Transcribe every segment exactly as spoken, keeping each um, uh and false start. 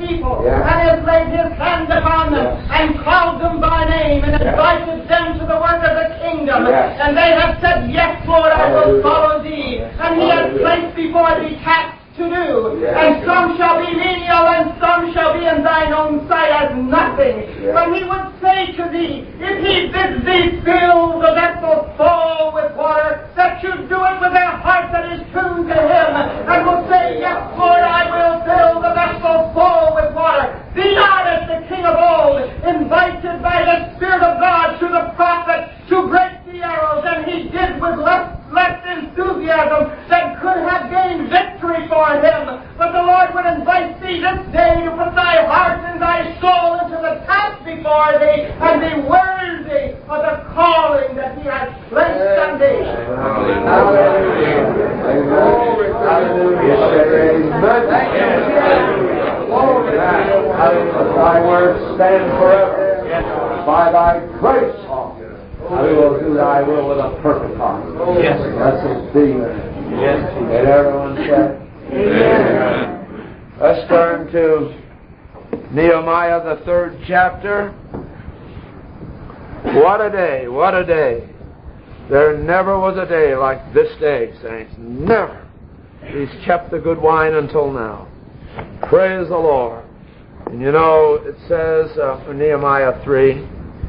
people, yeah. and has laid his hand upon them, yeah. and called them by name, and yeah. invited them to the work of the kingdom. Yeah. And they have said, yes, Lord, I will follow thee. And he has Hallelujah. placed before thee tasks to do. Yeah. And some shall be menial, and some shall be in thine own sight as nothing. Yeah. But he would say to thee, if he bids thee fill the vessel full with water, that you do it with a heart that is tuned to him, and will say, yes, Lord, I will fill the vessel full with water. Be not as the king of old, invited by the Spirit of God to the prophet to break the arrows, and he did with less, less enthusiasm than could have gained victory for him. But the Lord would invite thee this day to put thy heart and thy soul into the task before thee, and be worthy of the calling that he has placed on thee. Hallelujah. Thy word stand forever. By thy grace, I will do thy will with a perfect heart. Yes. Blessed be. Yes. And everyone said, Amen. Let's turn to Nehemiah, the third chapter. What a day, what a day. There never was a day like this day, saints. Never. He's kept the good wine until now. Praise the Lord. And you know, it says uh, in Nehemiah three,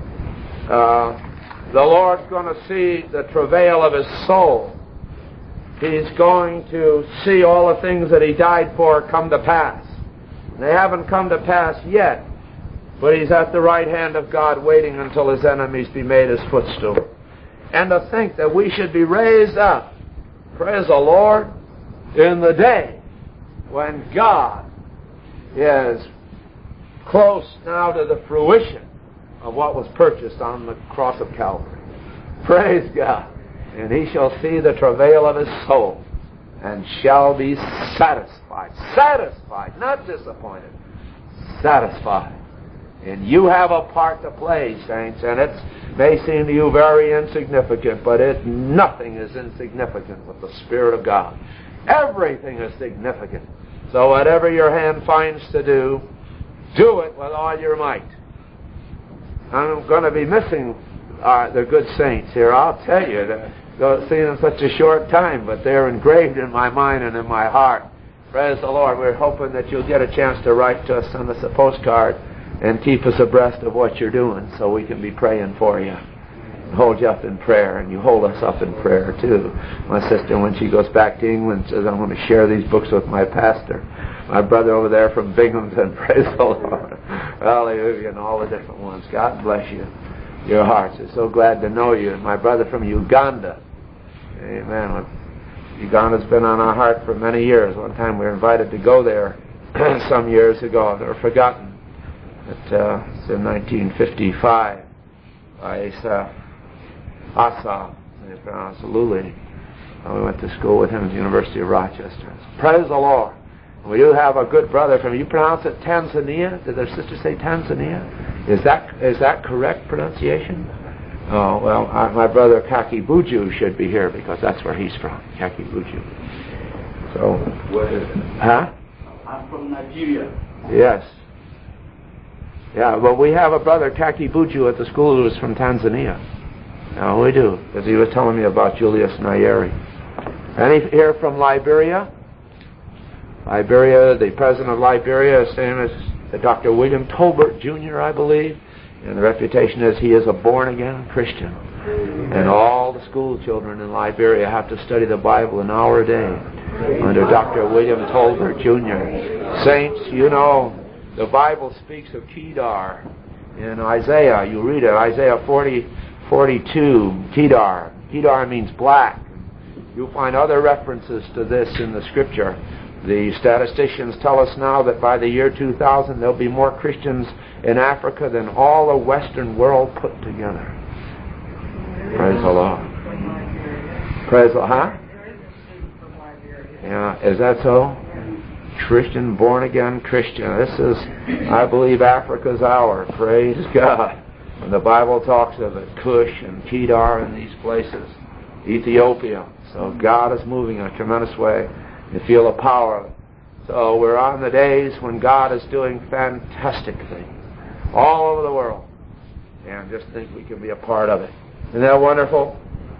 uh, the Lord's going to see the travail of his soul. He's going to see all the things that he died for come to pass. They haven't come to pass yet, but he's at the right hand of God waiting until his enemies be made his footstool. And to think that we should be raised up, praise the Lord, in the day when God is close now to the fruition of what was purchased on the cross of Calvary. Praise God. And he shall see the travail of his soul and shall be satisfied. Satisfied, not disappointed. Satisfied. And you have a part to play, saints, and it may seem to you very insignificant, but it nothing is insignificant with the Spirit of God. Everything is significant. So whatever your hand finds to do, do it with all your might. I'm going to be missing uh, the good saints here, I'll tell you. They're seen in such a short time, but they're engraved in my mind and in my heart. Praise the Lord. We're hoping that you'll get a chance to write to us, send us a postcard, and keep us abreast of what you're doing so we can be praying for you. Hold you up in prayer, and you hold us up in prayer too. My sister, when she goes back to England, says, I want to share these books with my pastor. My brother over there from Binghamton, praise the Lord. Hallelujah, and all the different ones. God bless you. Your hearts. We're so glad to know you. And my brother from Uganda. Amen. Uganda's been on our heart for many years. One time we were invited to go there some years ago. I've never forgotten. It, uh, it's in nineteen fifty-five. By Asa, Asa, they pronounce Luli. Uh, we went to school with him at the University of Rochester. Praise the Lord. We do have a good brother from, you pronounce it Tanzania? Did their sister say Tanzania? Is that is that correct pronunciation? Oh, well, uh, my brother Kaki Buju should be here because that's where he's from, Kaki Buju. So, Where is it? Huh? I'm from Nigeria. Yes. Yeah, well, we have a brother, Kaki Buju, at the school who is from Tanzania. No, we do, because he was telling me about Julius Nyeri. Any here from Liberia? Liberia, the president of Liberia is same as Doctor William Tolbert Junior, I believe. And the reputation is he is a born-again Christian. And all the school children in Liberia have to study the Bible an hour a day under Doctor William Tolbert Junior Saints, you know, the Bible speaks of Kedar in Isaiah. You read it, Isaiah forty, forty-two, Kedar. Kedar means black. You'll find other references to this in the Scripture. The statisticians tell us now that by the year two thousand there'll be more Christians in Africa than all the Western world put together. Praise the Lord. Praise the Lord. Huh? Yeah, is that so? Christian, born again Christian. This is, I believe, Africa's hour. Praise God. When the Bible talks of it, Cush and Kedar and these places, Ethiopia. So God is moving in a tremendous way. You feel the power of it. So we're on the days when God is doing fantastic things all over the world. And just think we can be a part of it. Isn't that wonderful?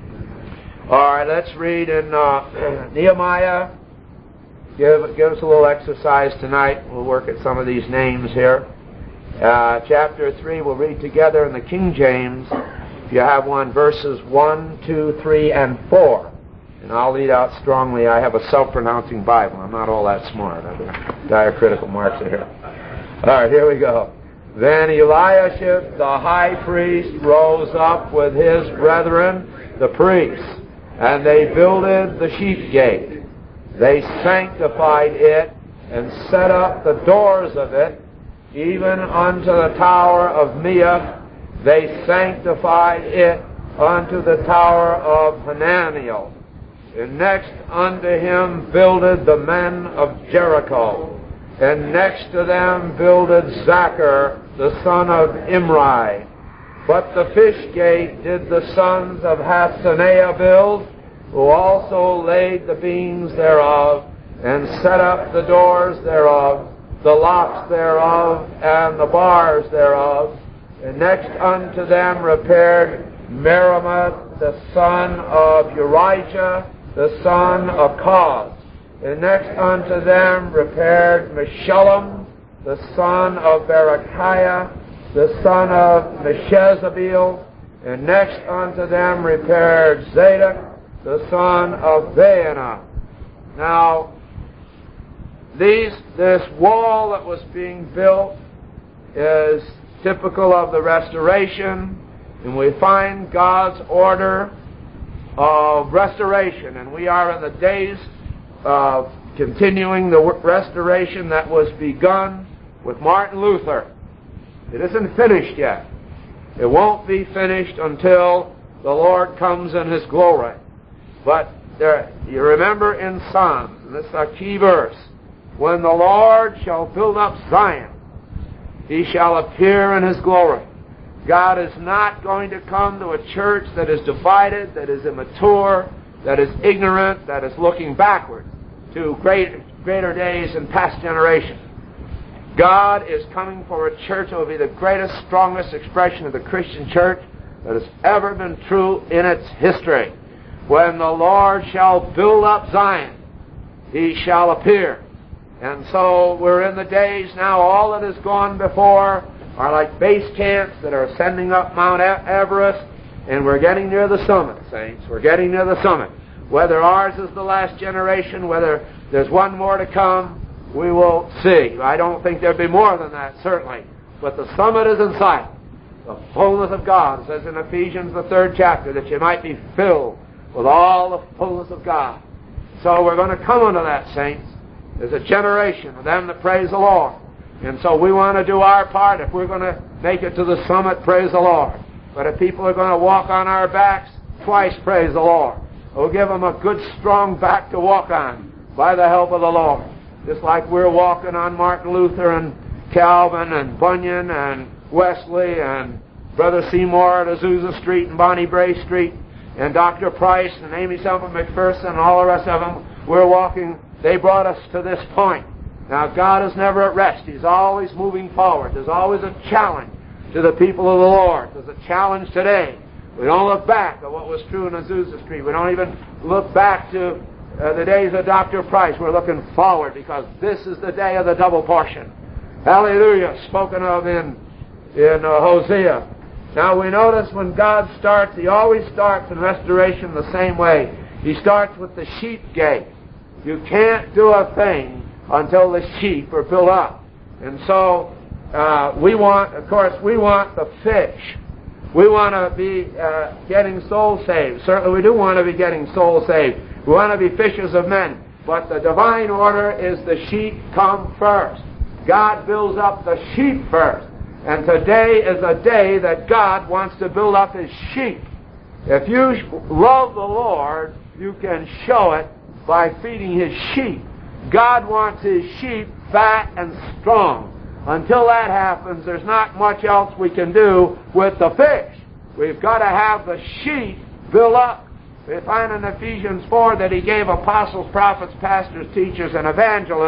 All right, let's read in uh, Nehemiah. Give, give us a little exercise tonight. We'll work at some of these names here. Uh, chapter three, we'll read together in the King James. If you have one, verses one, two, three, and four. And I'll lead out strongly. I have a self-pronouncing Bible. I'm not all that smart. I have diacritical marks are here. All right, here we go. Then Eliashib, the high priest, rose up with his brethren, the priests, and they builded the sheep gate. They sanctified it and set up the doors of it, even unto the tower of Meah. They sanctified it unto the tower of Hananiel. And next unto him builded the men of Jericho. And next to them builded Zachar, the son of Imri. But the fish gate did the sons of Hasaneah build, who also laid the beams thereof, and set up the doors thereof, the locks thereof, and the bars thereof. And next unto them repaired Meremoth, the son of Urijah, the son of Koz. And next unto them repaired Meshullam, the son of Berechiah, the son of Meshezabeel. And next unto them repaired Zadok, the son of Baana. Now, these, this wall that was being built is typical of the restoration, and we find God's order of restoration, and we are in the days of continuing the restoration that was begun with Martin Luther. It isn't finished yet. It won't be finished until the Lord comes in His glory. But there, you remember in Psalms, and this is a key verse, when the Lord shall build up Zion, He shall appear in His glory. God is not going to come to a church that is divided, that is immature, that is ignorant, that is looking backward to great, greater days and past generations. God is coming for a church that will be the greatest, strongest expression of the Christian church that has ever been true in its history. When the Lord shall build up Zion, He shall appear. And so we're in the days now, all that has gone before are like base camps that are ascending up Mount Everest, and we're getting near the summit, saints. We're getting near the summit. Whether ours is the last generation, whether there's one more to come, we will see. I don't think there'll be more than that, certainly. But the summit is in sight. The fullness of God, it says in Ephesians, the third chapter, that you might be filled with all the fullness of God. So we're going to come unto that, saints. There's a generation of them that praise the Lord. And so we want to do our part. If we're going to make it to the summit, praise the Lord. But if people are going to walk on our backs, twice praise the Lord. We'll give them a good, strong back to walk on by the help of the Lord. Just like we're walking on Martin Luther and Calvin and Bunyan and Wesley and Brother Seymour at Azusa Street and Bonnie Bray Street and Doctor Price and Amy Semple McPherson and all the rest of them. We're walking. They brought us to this point. Now, God is never at rest. He's always moving forward. There's always a challenge to the people of the Lord. There's a challenge today. We don't look back at what was true in Azusa Street. We don't even look back to uh, the days of Doctor Price. We're looking forward because this is the day of the double portion. Hallelujah, spoken of in, in uh, Hosea. Now, we notice when God starts, He always starts in restoration the same way. He starts with the sheep gate. You can't do a thing until the sheep are built up. And so uh, we want, of course, we want the fish. We want to be uh, getting souls saved. Certainly we do want to be getting souls saved. We want to be fishers of men. But the divine order is the sheep come first. God builds up the sheep first. And today is a day that God wants to build up His sheep. If you love the Lord, you can show it by feeding His sheep. God wants His sheep fat and strong. Until that happens, there's not much else we can do with the fish. We've got to have the sheep built up. We find in Ephesians four that He gave apostles, prophets, pastors, teachers, and evangelists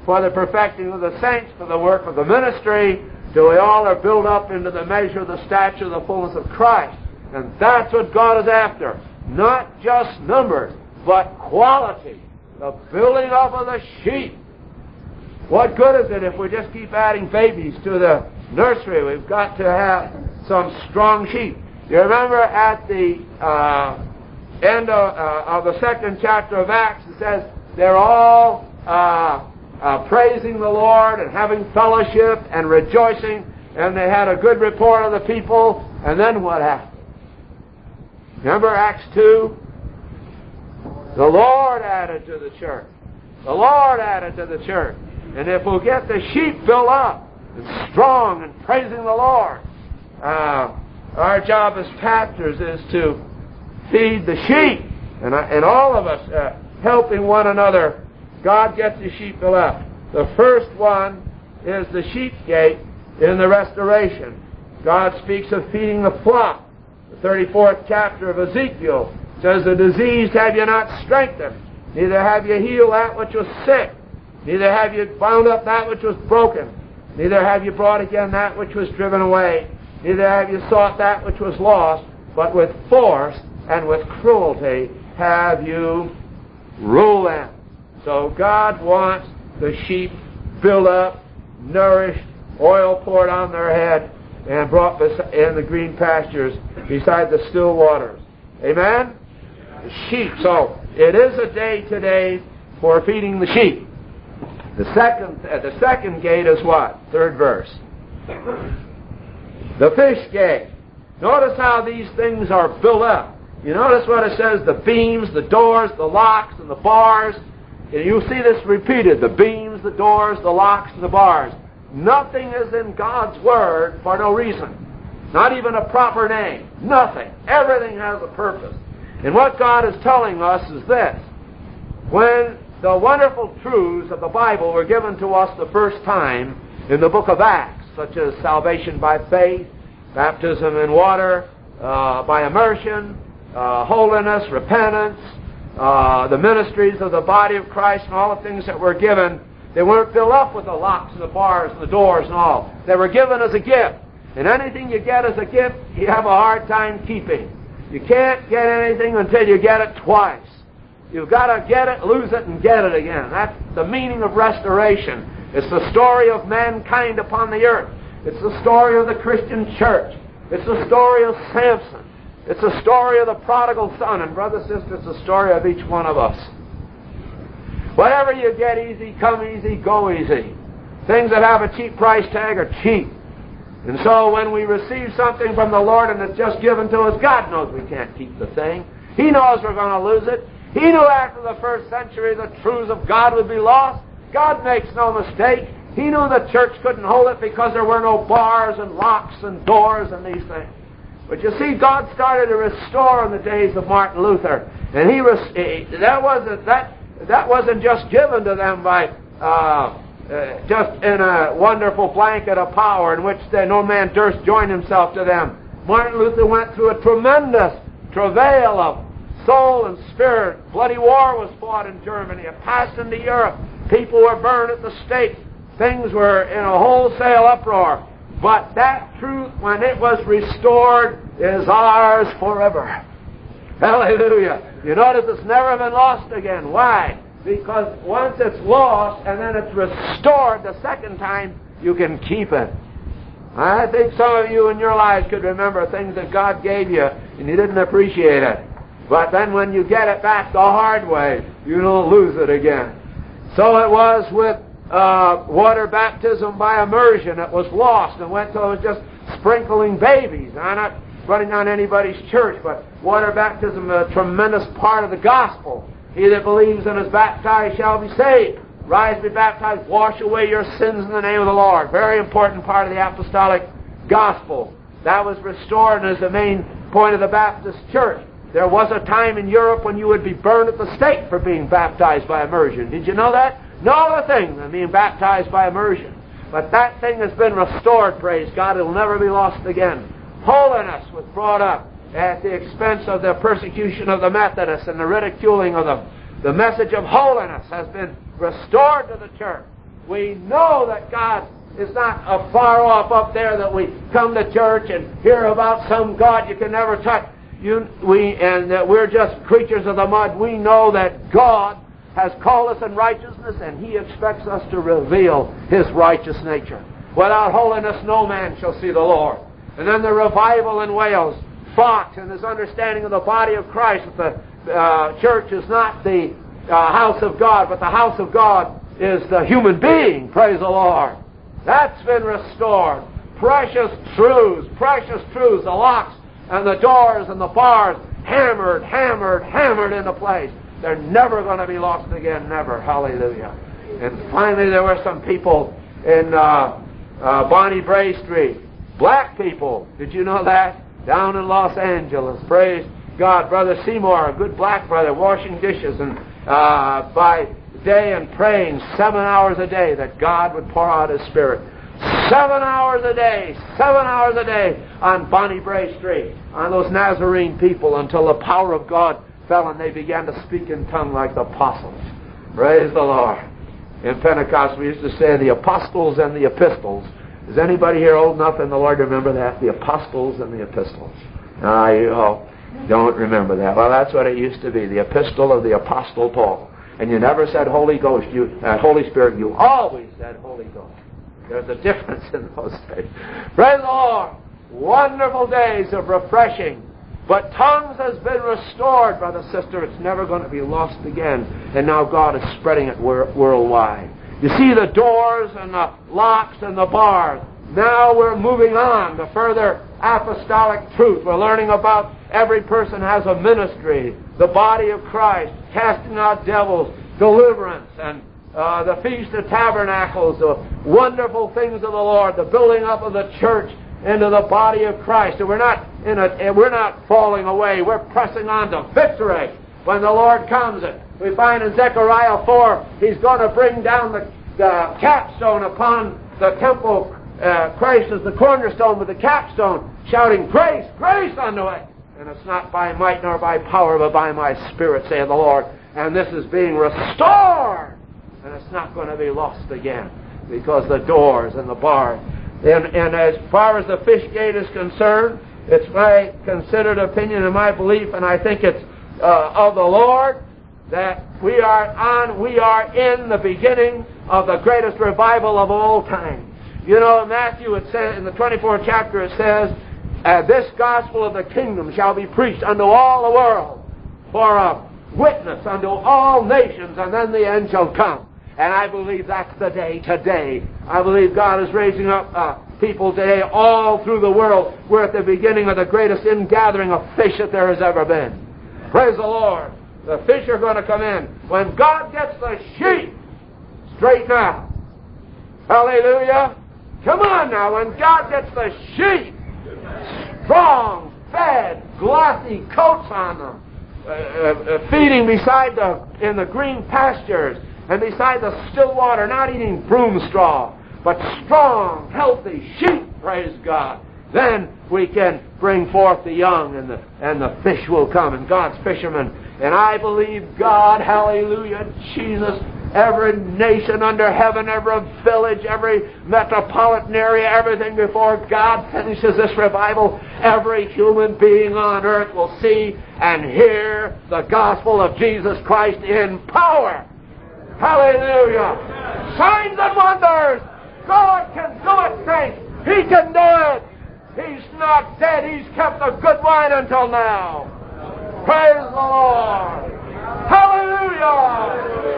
for the perfecting of the saints, for the work of the ministry, till we all are built up into the measure of the stature of the fullness of Christ. And that's what God is after. Not just numbers, but quality. The building up of the sheep. What good is it if we just keep adding babies to the nursery? We've got to have some strong sheep. You remember at the uh, end of, uh, of the second chapter of Acts, it says they're all uh, uh, praising the Lord and having fellowship and rejoicing, and they had a good report of the people. And then what happened? Remember Acts two? The Lord added to the church. The Lord added to the church. And if we'll get the sheep built up and strong and praising the Lord, uh, our job as pastors is to feed the sheep. And, I, and all of us uh, helping one another, God gets the sheep built up. The first one is the sheep gate in the restoration. God speaks of feeding the flock. The thirty-fourth chapter of Ezekiel says, the diseased have you not strengthened, neither have you healed that which was sick, neither have you bound up that which was broken, neither have you brought again that which was driven away, neither have you sought that which was lost, but with force and with cruelty have you ruled them. So God wants the sheep built up, nourished, oil poured on their head, and brought in the green pastures beside the still waters. Amen? The sheep. So it is a day today for feeding the sheep. The second, uh, the second gate is what? Third verse. The fish gate. Notice how these things are built up. You notice what it says, the beams, the doors, the locks, and the bars. And you'll see this repeated, the beams, the doors, the locks, and the bars. Nothing is in God's Word for no reason. Not even a proper name. Nothing. Everything has a purpose. And what God is telling us is this. When the wonderful truths of the Bible were given to us the first time in the book of Acts, such as salvation by faith, baptism in water, uh, by immersion, uh, holiness, repentance, uh, the ministries of the body of Christ, and all the things that were given, they weren't built up with the locks and the bars and the doors and all. They were given as a gift. And anything you get as a gift, you have a hard time keeping. You can't get anything until you get it twice. You've got to get it, lose it, and get it again. That's the meaning of restoration. It's the story of mankind upon the earth. It's the story of the Christian church. It's the story of Samson. It's the story of the prodigal son. And brothers and sisters, it's the story of each one of us. Whatever you get easy, come easy, go easy. Things that have a cheap price tag are cheap. And so when we receive something from the Lord and it's just given to us, God knows we can't keep the thing. He knows we're going to lose it. He knew after the first century the truths of God would be lost. God makes no mistake. He knew the church couldn't hold it because there were no bars and locks and doors and these things. But you see, God started to restore in the days of Martin Luther. And he, he that wasn't that that wasn't just given to them by uh, uh, just in a wonderful blanket of power in which they, no man durst join himself to them. Martin Luther went through a tremendous travail of soul and spirit. Bloody war was fought in Germany. It passed into Europe. People were burned at the stake. Things were in a wholesale uproar. But that truth, when it was restored, is ours forever. Hallelujah. You notice it's never been lost again. Why? Because once it's lost and then it's restored the second time, you can keep it. I think some of you in your lives could remember things that God gave you and you didn't appreciate it. But then when you get it back the hard way, you don't lose it again. So it was with uh, water baptism by immersion. It was lost and went till it was just sprinkling babies. I'm not running on anybody's church, but water baptism is a tremendous part of the gospel. He that believes and is baptized shall be saved. Rise, be baptized, wash away your sins in the name of the Lord. Very important part of the apostolic gospel. That was restored and is the main point of the Baptist church. There was a time in Europe when you would be burned at the stake for being baptized by immersion. Did you know that? No other thing than being baptized by immersion. But that thing has been restored, praise God. It will never be lost again. Holiness was brought up at the expense of the persecution of the Methodists and the ridiculing of them. The message of holiness has been restored to the church. We know that God is not a far off up there, that we come to church and hear about some God you can never touch. You, we, and that we're just creatures of the mud. We know that God has called us in righteousness, and He expects us to reveal His righteous nature. Without holiness no man shall see the Lord. And then the revival in Wales, Fox and his understanding of the body of Christ, that the uh, church is not the uh, house of God, but the house of God is the human being. Praise the Lord. That's been restored. Precious truths, precious truths, the locks and the doors and the bars, hammered, hammered, hammered into place. They're never going to be lost again, never. Hallelujah. And finally, there were some people in uh, uh, Bonnie Bray Street, black people. Did you know that? Down in Los Angeles. Praise God. Brother Seymour, a good black brother, washing dishes and uh, by day and praying seven hours a day that God would pour out His Spirit. Seven hours a day, seven hours a day on Bonnie Bray Street, on those Nazarene people, until the power of God fell and they began to speak in tongue like the apostles. Praise the Lord. In Pentecost we used to say the apostles and the epistles. Is anybody here old enough in the Lord to remember that? The apostles and the epistles. Ah, you oh, don't remember that. Well, that's what it used to be, the epistle of the Apostle Paul. And you never said Holy Ghost, you uh, Holy Spirit, you always said Holy Ghost. There's a difference in those days. Praise the Lord. Wonderful days of refreshing. But tongues has been restored, brother, sister. It's never going to be lost again. And now God is spreading it wor- worldwide. You see the doors and the locks and the bars. Now we're moving on to further apostolic truth. We're learning about every person has a ministry. The body of Christ, casting out devils, deliverance, and Uh, the Feast of Tabernacles, the wonderful things of the Lord, the building up of the church into the body of Christ. And we're not in a, we're not falling away. We're pressing on to victory when the Lord comes. And we find in Zechariah four, He's going to bring down the, the capstone upon the temple. Uh, Christ is the cornerstone with the capstone, shouting, "Grace, grace unto it." And it's not by might nor by power, but by my Spirit, saith the Lord. And this is being restored. And it's not going to be lost again, because the doors and the bars. And, and as far as the fish gate is concerned, it's my considered opinion and my belief, and I think it's uh, of the Lord, that we are on, we are in the beginning of the greatest revival of all time. You know, in Matthew, it says, in the twenty-fourth chapter, it says, uh, "This gospel of the kingdom shall be preached unto all the world for a witness unto all nations, and then the end shall come." And I believe that's the day today. I believe God is raising up uh, people today all through the world. We're at the beginning of the greatest ingathering of fish that there has ever been. Praise the Lord. The fish are going to come in. When God gets the sheep straightened out. Hallelujah. Come on now. When God gets the sheep strong, fed, glossy coats on them, uh, uh, feeding beside the, in the green pastures, and beside the still water, not eating broom straw, but strong, healthy sheep, praise God. Then we can bring forth the young, and the, and the fish will come, and God's fishermen. And I believe God, hallelujah, Jesus, every nation under heaven, every village, every metropolitan area, everything before God finishes this revival, every human being on earth will see and hear the gospel of Jesus Christ in power. Hallelujah. Signs and wonders. God can do it, saints. He can do it. He's not dead. He's kept the good wine until now. Praise the Lord. Hallelujah.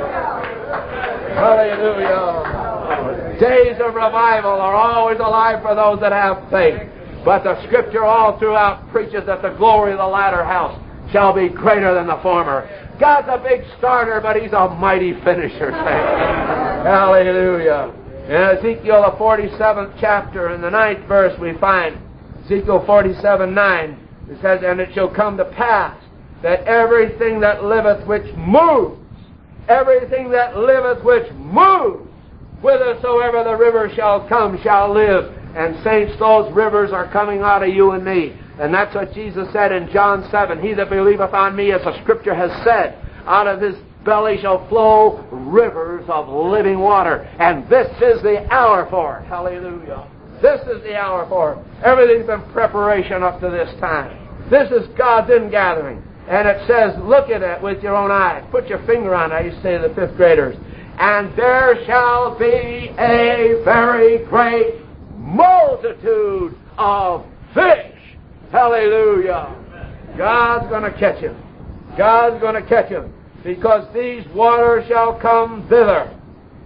Hallelujah. Days of revival are always alive for those that have faith. But the Scripture all throughout preaches that the glory of the latter house shall be greater than the former. God's a big starter, but He's a mighty finisher. Hallelujah. In Ezekiel, the forty-seventh chapter, in the ninth verse, we find Ezekiel forty-seven nine. It says, "And it shall come to pass that everything that liveth which moves, everything that liveth which moves, whithersoever the river shall come, shall live." And saints, those rivers are coming out of you and me. And that's what Jesus said in John seven. "He that believeth on me, as the Scripture has said, out of his belly shall flow rivers of living water. And this is the hour for it. Hallelujah. This is the hour for it. Everything's been preparation up to this time. This is God's ingathering. And it says, look at it with your own eyes. Put your finger on it, I used to say to the fifth graders. And there shall be a very great multitude of fish. Hallelujah. God's going to catch him. God's going to catch him. Because these waters shall come thither.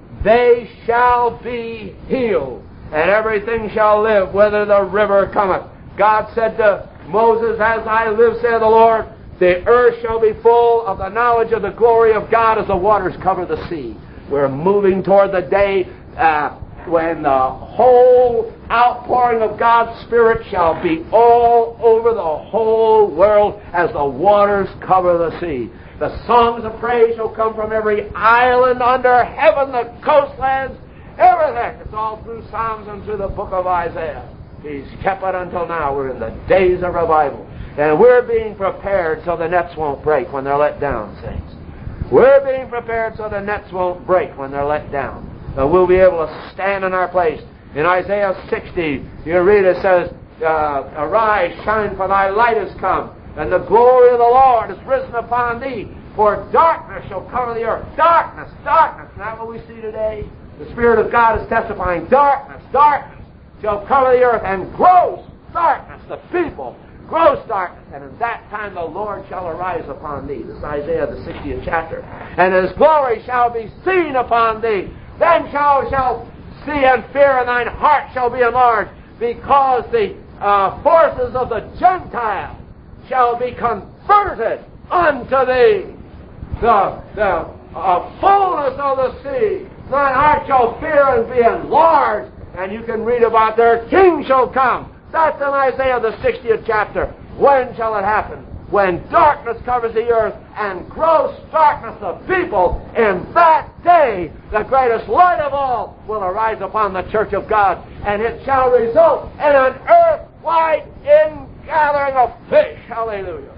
They shall be healed. And everything shall live, whither the river cometh. God said to Moses, as I live, saith the Lord, the earth shall be full of the knowledge of the glory of God as the waters cover the sea. We're moving toward the day uh, when the whole outpouring of God's Spirit shall be all over the whole world as the waters cover the sea. The songs of praise shall come from every island under heaven, the coastlands, everything. It's all through Psalms and through the book of Isaiah. He's kept it until now. We're in the days of revival. And we're being prepared so the nets won't break when they're let down, saints. We're being prepared so the nets won't break when they're let down. And we'll be able to stand in our place. In Isaiah sixty, you read it says, uh, arise, shine, for thy light is come, and the glory of the Lord is risen upon thee. For darkness shall cover the earth. Darkness, darkness. Isn't that what we see today? The Spirit of God is testifying. Darkness, darkness shall cover the earth, and gross darkness, the people, gross darkness. And in that time the Lord shall arise upon thee. This is Isaiah, the sixtieth chapter. And his glory shall be seen upon thee. Then shall shall see and fear, and thine heart shall be enlarged, because the uh, forces of the Gentiles shall be converted unto thee. The, the uh, fullness of the sea, thine heart shall fear and be enlarged. And you can read about their king shall come. That's in Isaiah the sixtieth chapter. When shall it happen? When darkness covers the earth and gross darkness of people, in that day the greatest light of all will arise upon the church of God, and it shall result in an earth-wide ingathering of fish. Hallelujah.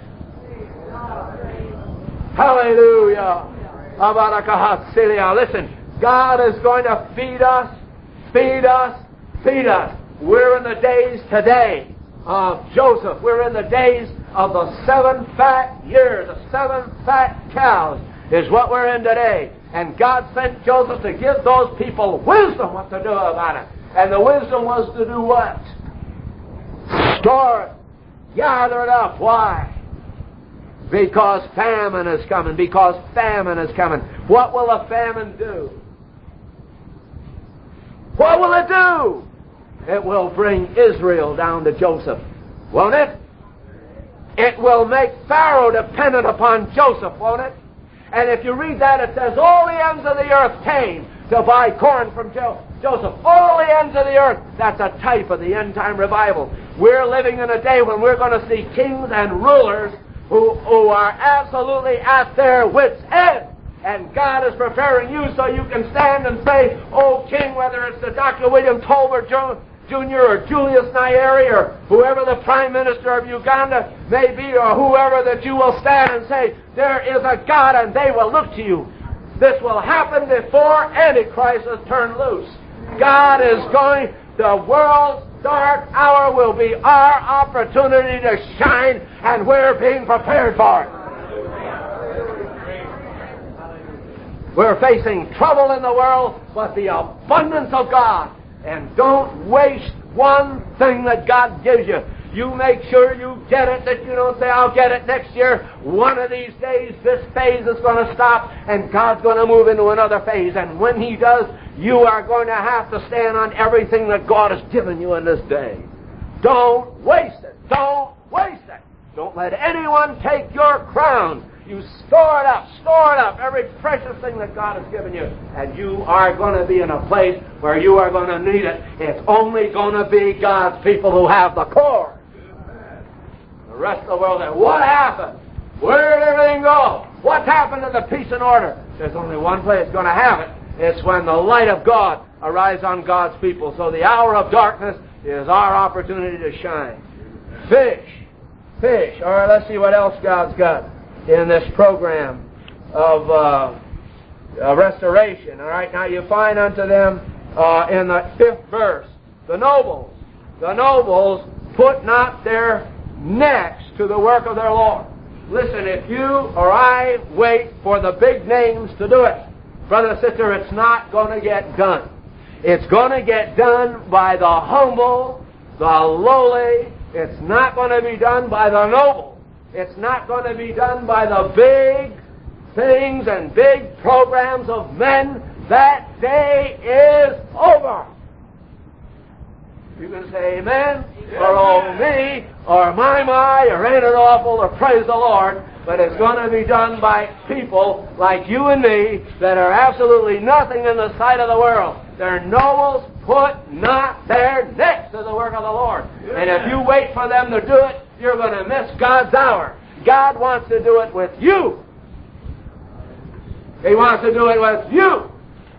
Hallelujah. Listen, God is going to feed us, feed us, feed us. We're in the days today of Joseph. We're in the days of the seven fat years, the seven fat cows is what we're in today. And God sent Joseph to give those people wisdom what to do about it. And the wisdom was to do what? Store it. Gather it up. Why? Because famine is coming. Because famine is coming. What will a famine do? What will it do? It will bring Israel down to Joseph. Won't it? It will make Pharaoh dependent upon Joseph, won't it? And if you read that, it says, all the ends of the earth came to buy corn from jo- Joseph. All the ends of the earth. That's a type of the end-time revival. We're living in a day when we're going to see kings and rulers who, who are absolutely at their wits' end. And God is preparing you so you can stand and say, oh, King, whether it's the Doctor William Tolbert Junior or Julius Nyerere or whoever the Prime Minister of Uganda may be, or whoever, that you will stand and say, there is a God, and they will look to you. This will happen before Antichrist is turned loose. God is going, the world's dark hour will be our opportunity to shine, and we're being prepared for it. We're facing trouble in the world, but the abundance of God. And don't waste one thing that God gives you. You make sure you get it, that you don't say, I'll get it next year. One of these days, this phase is going to stop, and God's going to move into another phase. And when He does, you are going to have to stand on everything that God has given you in this day. Don't waste it. Don't waste it. Don't let anyone take your crown. You store it up, store it up, every precious thing that God has given you, and you are going to be in a place where you are going to need it. It's only going to be God's people who have the core. The rest of the world, what happened? Where did everything go? What's happened to the peace and order? There's only one place going to have it. It's when the light of God arrives on God's people. So the hour of darkness is our opportunity to shine. Fish. Fish. All right, let's see what else God's got in this program. of uh, uh, restoration. All right, now you find unto them uh, in the fifth verse, the nobles. The nobles put not their necks to the work of their Lord. Listen, if you or I wait for the big names to do it, brother, sister, it's not going to get done. It's going to get done by the humble, the lowly. It's not going to be done by the noble. It's not going to be done by the big things and big programs of men. That day is over. You can say amen, or oh me, or my my, or ain't it awful, or praise the Lord, but it's going to be done by people like you and me that are absolutely nothing in the sight of the world. Their nobles put not their necks to the work of the Lord. And if you wait for them to do it, you're going to miss God's hour. God wants to do it with you. He wants to do it with you.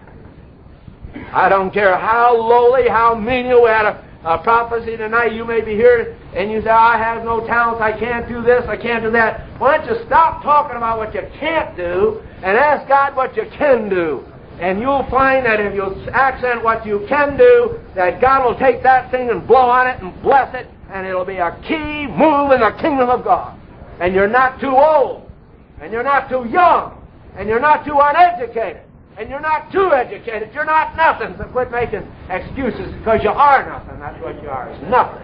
I don't care how lowly, how menial. We had a, a prophecy tonight. You may be here and you say, I have no talents. I can't do this. I can't do that. Why don't you stop talking about what you can't do and ask God what you can do? And you'll find that if you accent what you can do, that God will take that thing and blow on it and bless it, and it'll be a key move in the kingdom of God. And you're not too old, and you're not too young, and you're not too uneducated, and you're not too educated. You're not nothing. So quit making excuses, because you are nothing. That's what you are. It's nothing.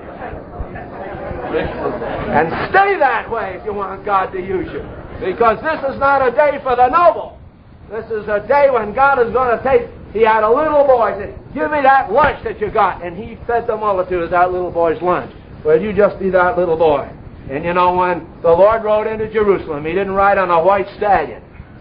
And stay that way if you want God to use you. Because this is not a day for the noble. This is a day when God is going to take... He had a little boy, said, give me that lunch that you got. And he fed the multitude of that little boy's lunch. Well, you just be that little boy. And you know, when the Lord rode into Jerusalem, He didn't ride on a white stallion.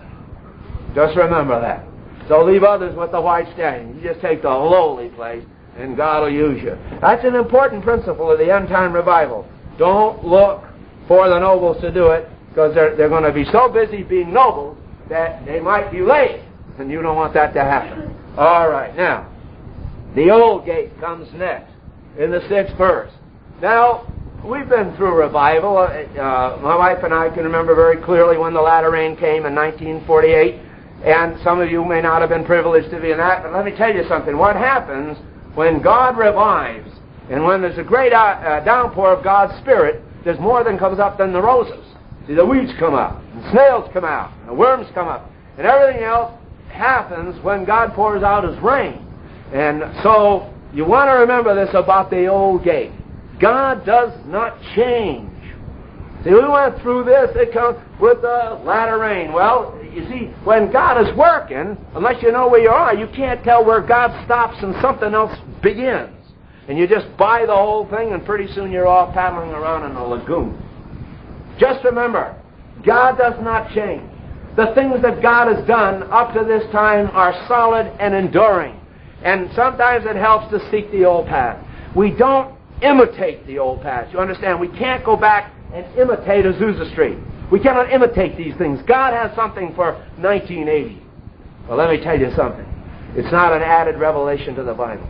Just remember that. So leave others with the white stallion. You just take the lowly place, and God will use you. That's an important principle of the end-time revival. Don't look for the nobles to do it, because they're, they're going to be so busy being nobles that they might be late, and you don't want that to happen. All right, now, the old gate comes next in the sixth verse. Now, we've been through revival. Uh, my wife and I can remember very clearly when the latter rain came in nineteen forty-eight, and some of you may not have been privileged to be in that, but let me tell you something. What happens when God revives, and when there's a great uh, downpour of God's Spirit, there's more than comes up than the roses. See, the weeds come up, and snails come out, and the worms come up, and everything else happens when God pours out His rain. And so, you want to remember this about the old gate. God does not change. See, we went through this, it comes with the latter rain. Well, you see, when God is working, unless you know where you are, you can't tell where God stops and something else begins. And you just buy the whole thing, and pretty soon you're all paddling around in a lagoon. Just remember, God does not change. The things that God has done up to this time are solid and enduring. And sometimes it helps to seek the old path. We don't imitate the old path. You understand? We can't go back and imitate Azusa Street. We cannot imitate these things. God has something for nineteen eighty. Well, let me tell you something. It's not an added revelation to the Bible.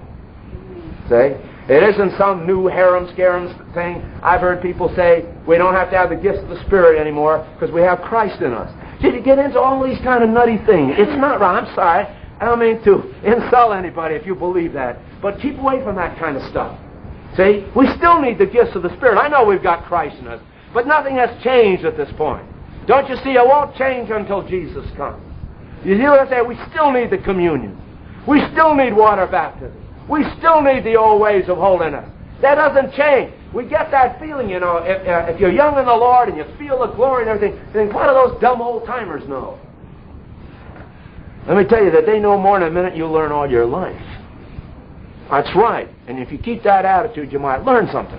See? It isn't some new harem-scarum thing. I've heard people say, we don't have to have the gifts of the Spirit anymore because we have Christ in us. See, you get into all these kind of nutty things. It's not right. I'm sorry. I don't mean to insult anybody if you believe that. But keep away from that kind of stuff. See? We still need the gifts of the Spirit. I know we've got Christ in us. But nothing has changed at this point. Don't you see? It won't change until Jesus comes. You hear what I say? We still need the communion. We still need water baptism. We still need the old ways of holiness. That doesn't change. We get that feeling, you know, if, uh, if you're young in the Lord and you feel the glory and everything, you think, what do those dumb old-timers know? Let me tell you that they know more in a minute you learn all your life. That's right. And if you keep that attitude, you might learn something.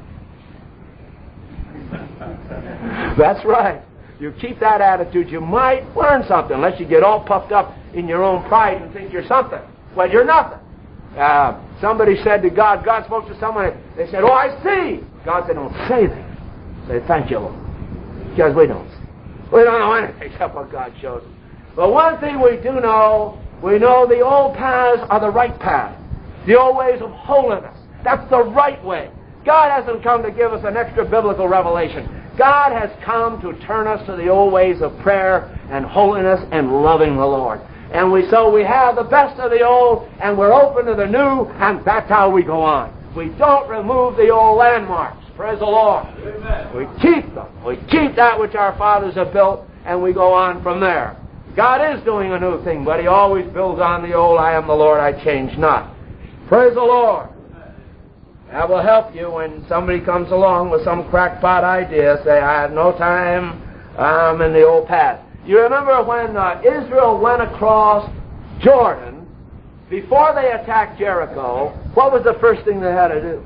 That's right. You keep that attitude, you might learn something, unless you get all puffed up in your own pride and think you're something. Well, you're nothing. Uh, somebody said to God, God spoke to someone, they said, oh, I see. God said, don't say that. Say, thank you, Lord. Because we don't see. We don't know anything except what God shows us. But one thing we do know, we know the old paths are the right path. The old ways of holiness. That's the right way. God hasn't come to give us an extra biblical revelation. God has come to turn us to the old ways of prayer and holiness and loving the Lord. And we so we have the best of the old, and we're open to the new, and that's how we go on. We don't remove the old landmarks. Praise the Lord. Amen. We keep them. We keep that which our fathers have built, and we go on from there. God is doing a new thing, but He always builds on the old. I am the Lord, I change not. Praise the Lord. That will help you when somebody comes along with some crackpot idea. Say, I have no time. I'm in the old path. You remember when uh, Israel went across Jordan, before they attacked Jericho, what was the first thing they had to do?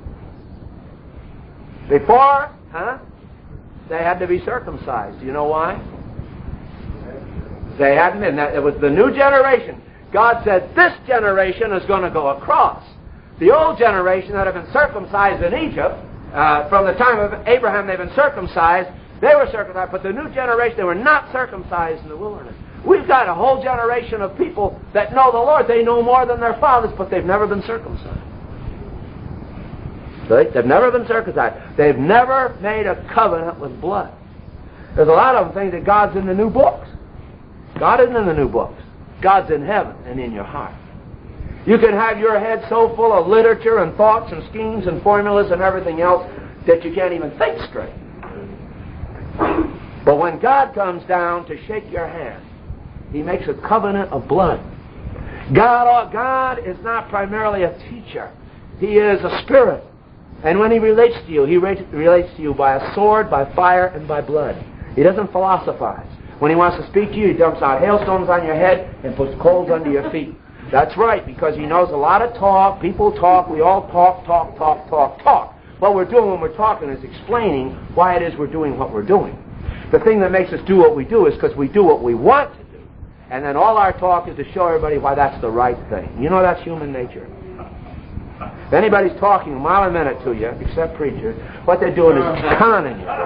Before, huh? They had to be circumcised. Do you know why? They hadn't been. It was the new generation. God said, this generation is going to go across. The old generation that had been circumcised in Egypt, uh, from the time of Abraham they've been circumcised, they were circumcised, but the new generation, they were not circumcised in the wilderness. We've got a whole generation of people that know the Lord. They know more than their fathers, but they've never been circumcised. Right? They've never been circumcised. They've never made a covenant with blood. There's a lot of them think that God's in the new books. God isn't in the new books. God's in heaven and in your heart. You can have your head so full of literature and thoughts and schemes and formulas and everything else that you can't even think straight. But when God comes down to shake your hand, He makes a covenant of blood. God, God is not primarily a teacher. He is a spirit. And when He relates to you, He relates to you by a sword, by fire, and by blood. He doesn't philosophize. When He wants to speak to you, He dumps out hailstones on your head and puts coals under your feet. That's right, because He knows a lot of talk. People talk. We all talk, talk, talk, talk, talk. What we're doing when we're talking is explaining why it is we're doing what we're doing. The thing that makes us do what we do is because we do what we want to do. And then all our talk is to show everybody why that's the right thing. You know that's human nature. If anybody's talking a mile a minute to you, except preachers, what they're doing is conning you.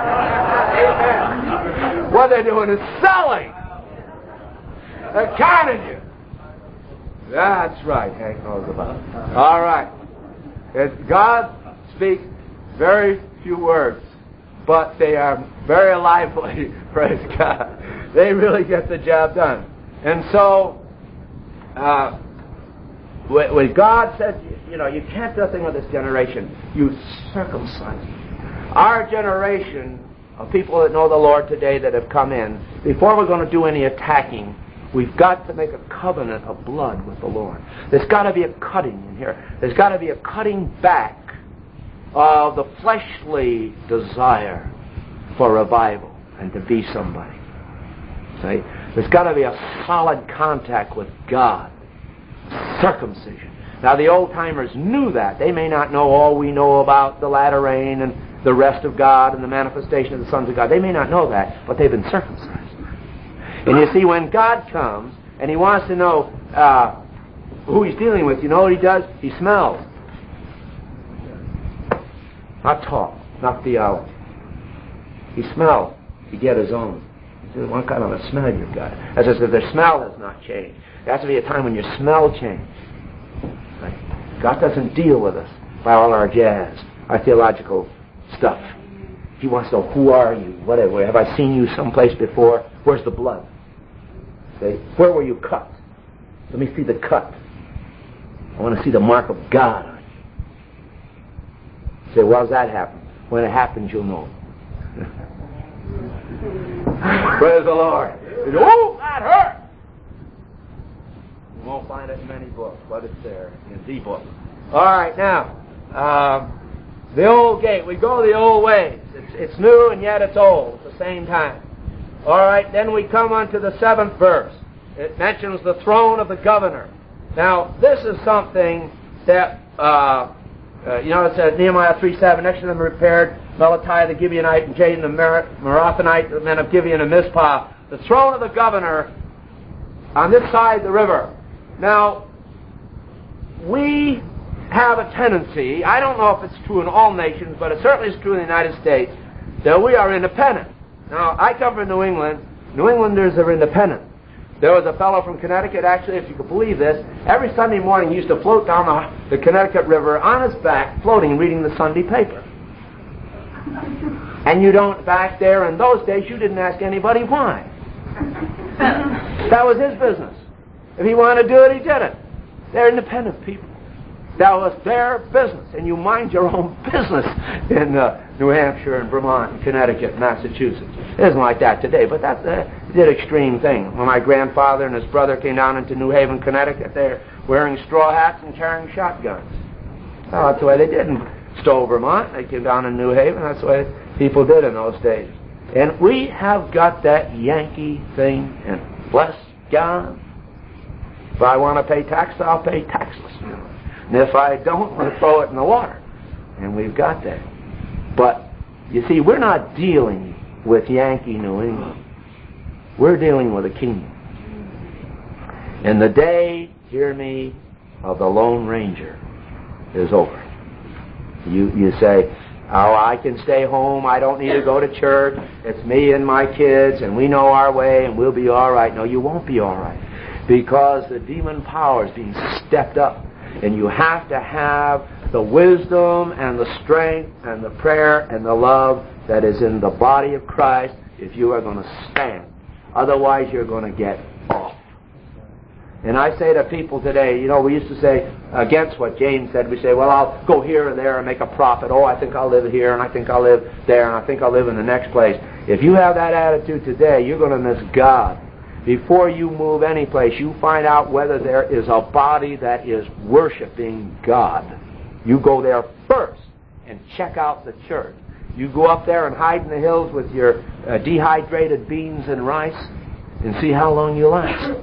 What they're doing is selling. They're conning you. That's right, Hank knows about it. All right. God speaks very few words, but they are very lively, praise God. They really get the job done. And so, uh, when God said, you know, you can't do a thing with this generation, you circumcise. Our generation of people that know the Lord today that have come in, before we're going to do any attacking, we've got to make a covenant of blood with the Lord. There's got to be a cutting in here. There's got to be a cutting back of the fleshly desire for revival and to be somebody. See? There's got to be a solid contact with God. Circumcision. Now the old-timers knew that. They may not know all we know about the latter rain and the rest of God and the manifestation of the sons of God. They may not know that, but they've been circumcised. And you see, when God comes and He wants to know uh, who He's dealing with, you know what He does? He smells. Not talk, not theology. He smells to get His own. He says, what kind of a smell you've got? As I said, their smell has not changed. There has to be a time when your smell changes. Right? God doesn't deal with us by all our jazz, our theological stuff. He wants to know, who are you? Whatever. Have I seen you someplace before? Where's the blood? See? Where were you cut? Let me see the cut. I want to see the mark of God on you. Say, well, how does that happen? When it happens, you'll know. Praise the Lord. You go, oh, that hurt. You won't find it in many books, but it's there in the book. All right, now, uh, the old gate. We go the old ways. It's, it's new and yet it's old at the same time. All right, then we come on to the seventh verse. It mentions the throne of the governor. Now, this is something that, uh, uh, you know, it says Nehemiah three seven, next to them repaired Melatiah the Gibeonite and Jaden the Marathonite, the men of Gibeon and Mizpah, the throne of the governor on this side of the river. Now, we have a tendency, I don't know if it's true in all nations, but it certainly is true in the United States, that we are independent. Now, I come from New England. New Englanders are independent. There was a fellow from Connecticut, actually, if you could believe this, every Sunday morning he used to float down the, the Connecticut River on his back, floating, reading the Sunday paper. And you don't, back there in those days, you didn't ask anybody why. That was his business. If he wanted to do it, he did it. They're independent people. That was their business. And you mind your own business in uh, New Hampshire and Vermont and Connecticut and Massachusetts. It isn't like that today, but that's a uh, extreme thing. When my grandfather and his brother came down into New Haven, Connecticut, they're wearing straw hats and carrying shotguns. Well, that's the way they did in Stowe, Vermont. They came down in New Haven. That's the way people did in those days. And we have got that Yankee thing, and bless God, if I want to pay tax, I'll pay taxes. And if I don't, I'll throw it in the water. And we've got that. But, you see, we're not dealing with Yankee New England. We're dealing with a kingdom. And the day, hear me, of the Lone Ranger is over. You, you say, oh, I can stay home, I don't need to go to church, it's me and my kids, and we know our way, and we'll be all right. No, you won't be all right. Because the demon power is being stepped up. And you have to have the wisdom and the strength and the prayer and the love that is in the body of Christ if you are going to stand. Otherwise, you're going to get off. And I say to people today, you know, we used to say against what James said, we say, well, I'll go here and there and make a profit. Oh, I think I'll live here, and I think I'll live there, and I think I'll live in the next place. If you have that attitude today, you're going to miss God. Before you move any place, you find out whether there is a body that is worshiping God. You go there first and check out the church. You go up there and hide in the hills with your uh, dehydrated beans and rice and see how long you last.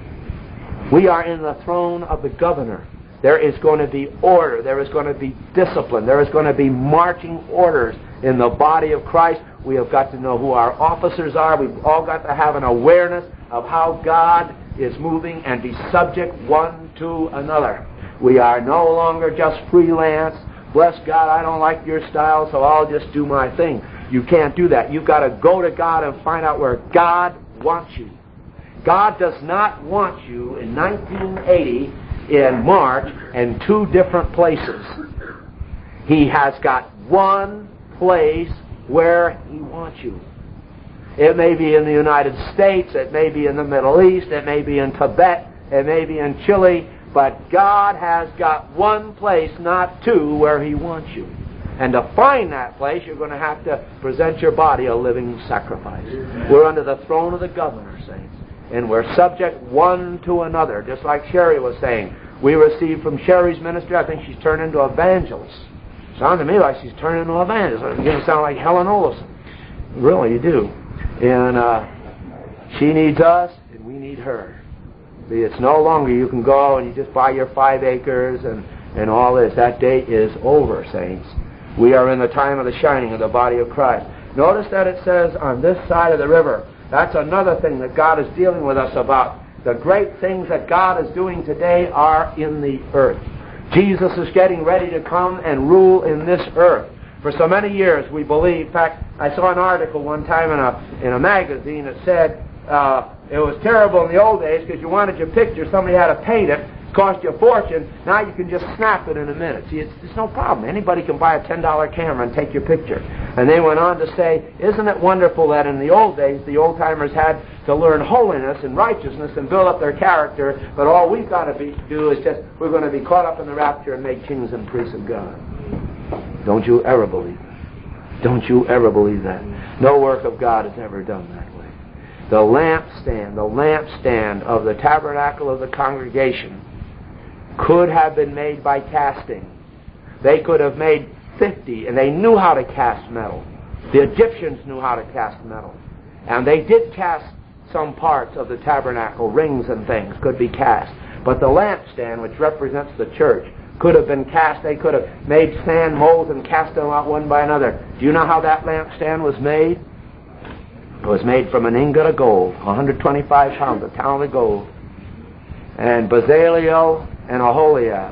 We are in the throne of the governor. There is going to be order. There is going to be discipline. There is going to be marching orders in the body of Christ. We have got to know who our officers are. We've all got to have an awareness of how God is moving and be subject one to another. We are no longer just freelance. Bless God, I don't like your style, so I'll just do my thing. You can't do that. You've got to go to God and find out where God wants you. God does not want you in nineteen eighty in March in two different places. He has got one place where He wants you. It may be in the United States, it may be in the Middle East, it may be in Tibet, it may be in Chile, but God has got one place, not two, where He wants you. And to find that place, you're going to have to present your body a living sacrifice. We're under the throne of the governor, saints, and we're subject one to another, just like Sherry was saying. We received from Sherry's ministry, I think she's turned into evangelist. Sounds to me like she's turned into evangelist. It's going to sound like Helen Olson. Really, you do. And uh, she needs us, and we need her. See, it's no longer you can go and you just buy your five acres and, and all this. That day is over, saints. We are in the time of the shining of the body of Christ. Notice that it says on this side of the river. That's another thing that God is dealing with us about. The great things that God is doing today are in the earth. Jesus is getting ready to come and rule in this earth. For so many years we believe. In fact, I saw an article one time in a in a magazine that said uh, it was terrible in the old days because you wanted your picture, somebody had to paint it, cost you a fortune. Now you can just snap it in a minute. See, it's, it's no problem. Anybody can buy a ten dollar camera and take your picture. And they went on to say, isn't it wonderful that in the old days the old-timers had to learn holiness and righteousness and build up their character, but all we've got to be, do is just, we're going to be caught up in the rapture and make kings and priests of God. Don't you ever believe that. Don't you ever believe that. No work of God is ever done that way. The lampstand, the lampstand of the tabernacle of the congregation could have been made by casting. They could have made fifty, and they knew how to cast metal. The Egyptians knew how to cast metal. And they did cast some parts of the tabernacle, rings and things could be cast. But the lampstand, which represents the church, could have been cast. They could have made sand molds and cast them out one by another. Do you know how that lampstand was made? It was made from an ingot of gold, one hundred twenty-five pounds, a pound of gold. And Bezaleel and Aholiab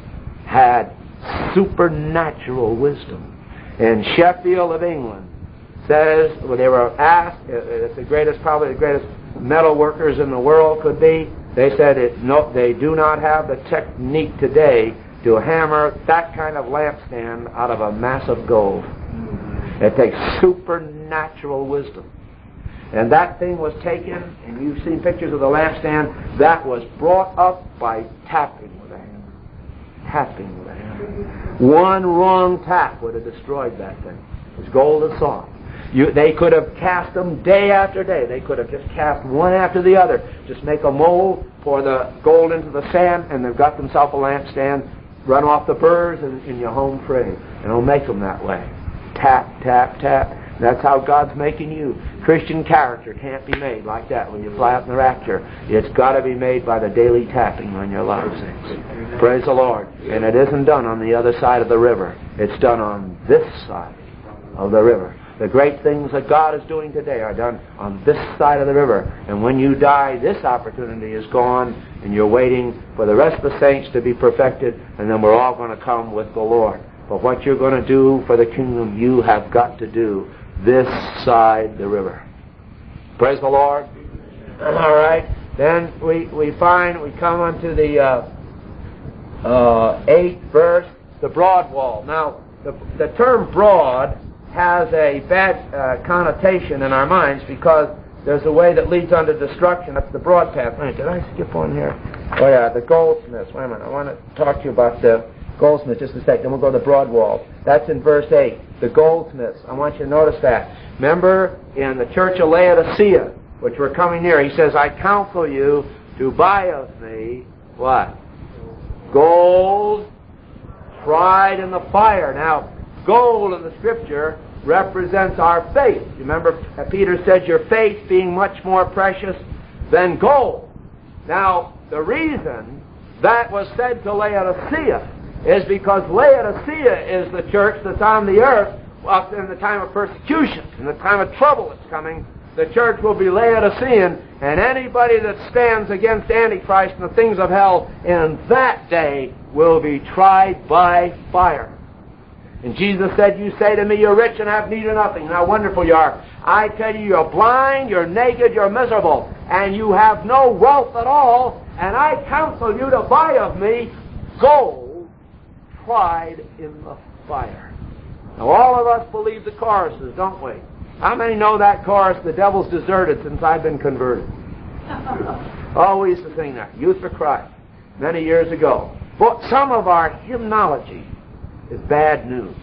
had supernatural wisdom. And Sheffield of England says, when they were asked, if the greatest, probably the greatest metal workers in the world could be, they said it, no, they do not have the technique today to hammer that kind of lampstand out of a mass of gold. It takes supernatural wisdom. And that thing was taken, and you've seen pictures of the lampstand, that was brought up by tapping with a hammer. Tapping with a hammer. One wrong tap would have destroyed that thing. As gold is soft. You, they could have cast them day after day. They could have just cast one after the other. Just make a mold, pour the gold into the sand, and they've got themselves a lampstand, run off the burrs, and, and you're home free. And it'll make them that way. Tap, tap, tap. That's how God's making you. Christian character can't be made like that when you fly out in the rapture. It's got to be made by the daily tapping on your life, saints. Praise the Lord. And it isn't done on the other side of the river. It's done on this side of the river. The great things that God is doing today are done on this side of the river. And when you die, this opportunity is gone, and you're waiting for the rest of the saints to be perfected, and then we're all going to come with the Lord. But what you're going to do for the kingdom, you have got to do this side the river. Praise the Lord. All right. Then we, we find, we come unto the uh, uh, eighth verse, the broad wall. Now, the, the term broad has a bad uh, connotation in our minds because there's a way that leads unto destruction. That's the broad path. Wait, did I skip one here? Oh yeah, the goldsmiths. Wait a minute. I want to talk to you about the goldsmiths just a second. Then we'll go to the broad wall. That's in verse eight. The goldsmiths. I want you to notice that. Remember in the church of Laodicea, which we're coming near, he says, I counsel you to buy of me what? Gold tried in the fire. Now, gold in the Scripture represents our faith. You remember Peter said, your faith being much more precious than gold. Now, the reason that was said to Laodicea is because Laodicea is the church that's on the earth well, in the time of persecution, in the time of trouble that's coming. The church will be Laodicean, and anybody that stands against Antichrist and the things of hell in that day will be tried by fire. And Jesus said, you say to me, you're rich and have need of nothing. How wonderful you are. I tell you, you're blind, you're naked, you're miserable, and you have no wealth at all, and I counsel you to buy of me gold tried in the fire. Now, all of us believe the choruses, don't we? How many know that chorus, the devil's deserted since I've been converted? Oh, we used to sing that, Youth for Christ, many years ago. But some of our hymnology is bad news.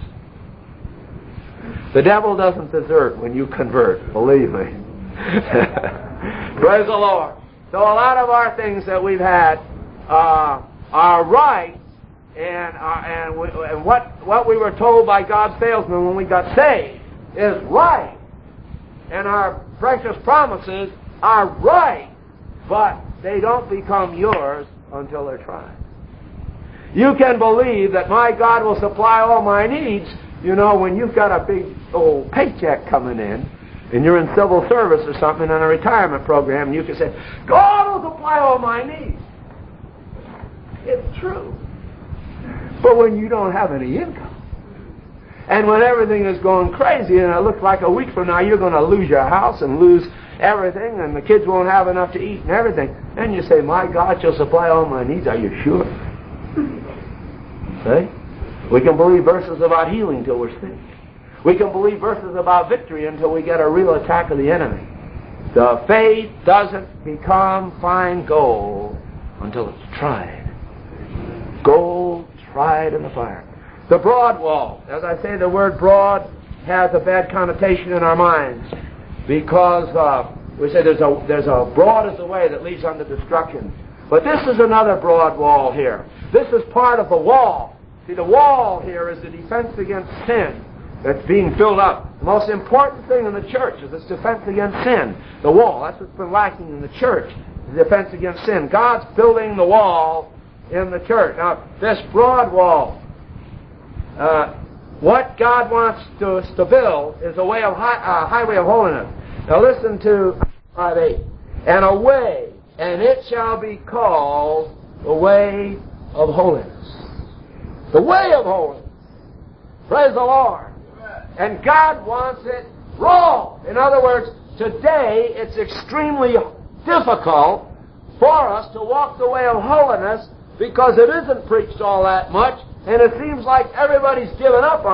The devil doesn't desert when you convert, believe me. Praise the Lord. So a lot of our things that we've had uh, are right, and uh, and, we, and what what we were told by God's salesman when we got saved is right, and our precious promises are right, but they don't become yours until they're tried. You can believe that my God will supply all my needs, you know, when you've got a big old paycheck coming in, and you're in civil service or something on a retirement program, and you can say, God will supply all my needs. It's true. But when you don't have any income, and when everything is going crazy, and it looks like a week from now you're going to lose your house and lose everything, and the kids won't have enough to eat and everything, then you say, my God shall supply all my needs. Are you sure? See? We can believe verses about healing until we're sick. We can believe verses about victory until we get a real attack of the enemy. The faith doesn't become fine gold until it's tried. Gold tried in the fire. The broad wall. As I say, the word broad has a bad connotation in our minds because uh, we say there's a there's a broad is the way that leads unto destruction. But this is another broad wall here. This is part of the wall. See, the wall here is the defense against sin that's being filled up. The most important thing in the church is its defense against sin. The wall. That's what's been lacking in the church, the defense against sin. God's building the wall in the church. Now, this broad wall, uh, what God wants to, us to build is a way of high, uh, highway of holiness. Now listen to five eight. And a way, and it shall be called the way of holiness. The way of holiness. Praise the Lord. And God wants it raw. In other words, today it's extremely difficult for us to walk the way of holiness because it isn't preached all that much, and it seems like everybody's given up on it,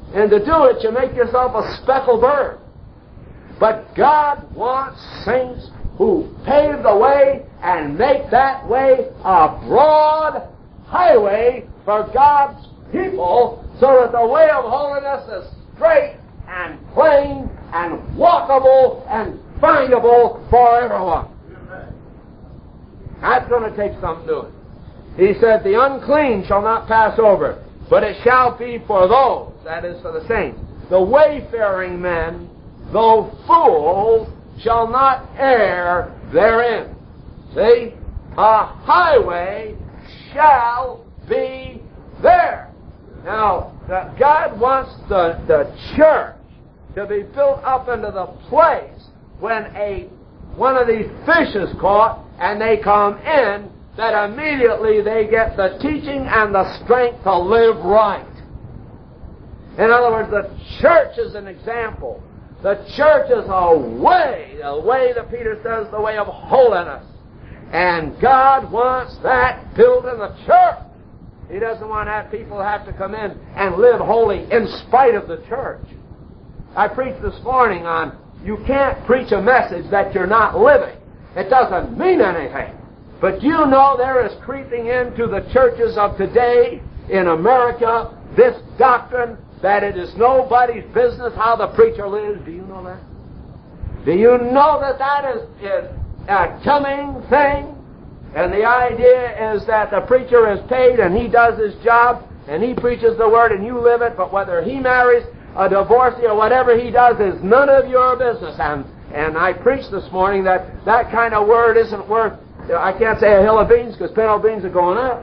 And to do it, you make yourself a speckled bird. But God wants saints who pave the way and make that way a broad highway for God's people, so that the way of holiness is straight and plain and walkable and findable for everyone. That's going to take some doing. He said, the unclean shall not pass over, but it shall be for those, that is for the saints, the wayfaring men, though fools, shall not err therein. See? A highway shall be there. Now, the, God wants the, the church to be built up into the place when a one of these fish is caught and they come in, that immediately they get the teaching and the strength to live right. In other words, the church is an example. The church is a way, a way that Peter says, the way of holiness. And God wants that built in the church. He doesn't want to have people have to come in and live holy in spite of the church. I preached this morning on, you can't preach a message that you're not living. It doesn't mean anything. But you know there is creeping into the churches of today in America this doctrine that it is nobody's business how the preacher lives. Do you know that? Do you know that that is, is a coming thing? And the idea is that the preacher is paid and he does his job and he preaches the word and you live it, but whether he marries a divorcee or whatever he does is none of your business. And, and I preached this morning that that kind of word isn't worth, I can't say a hill of beans because pinto beans are going up.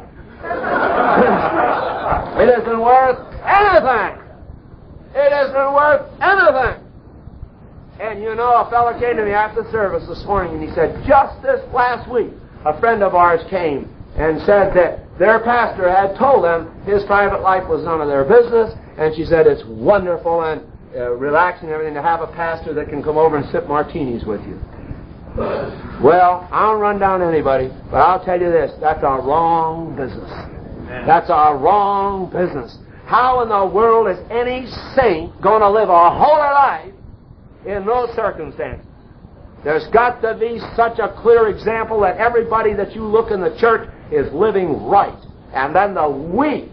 It isn't worth anything. It isn't worth anything. And you know, a fellow came to me after service this morning and he said, just this last week, a friend of ours came and said that their pastor had told them his private life was none of their business, and she said it's wonderful and uh, relaxing and everything to have a pastor that can come over and sip martinis with you. Well, I don't run down anybody, but I'll tell you this, that's our wrong business. That's our wrong business. How in the world is any saint going to live a holy life in those circumstances? There's got to be such a clear example that everybody that you look in the church is living right. And then the weak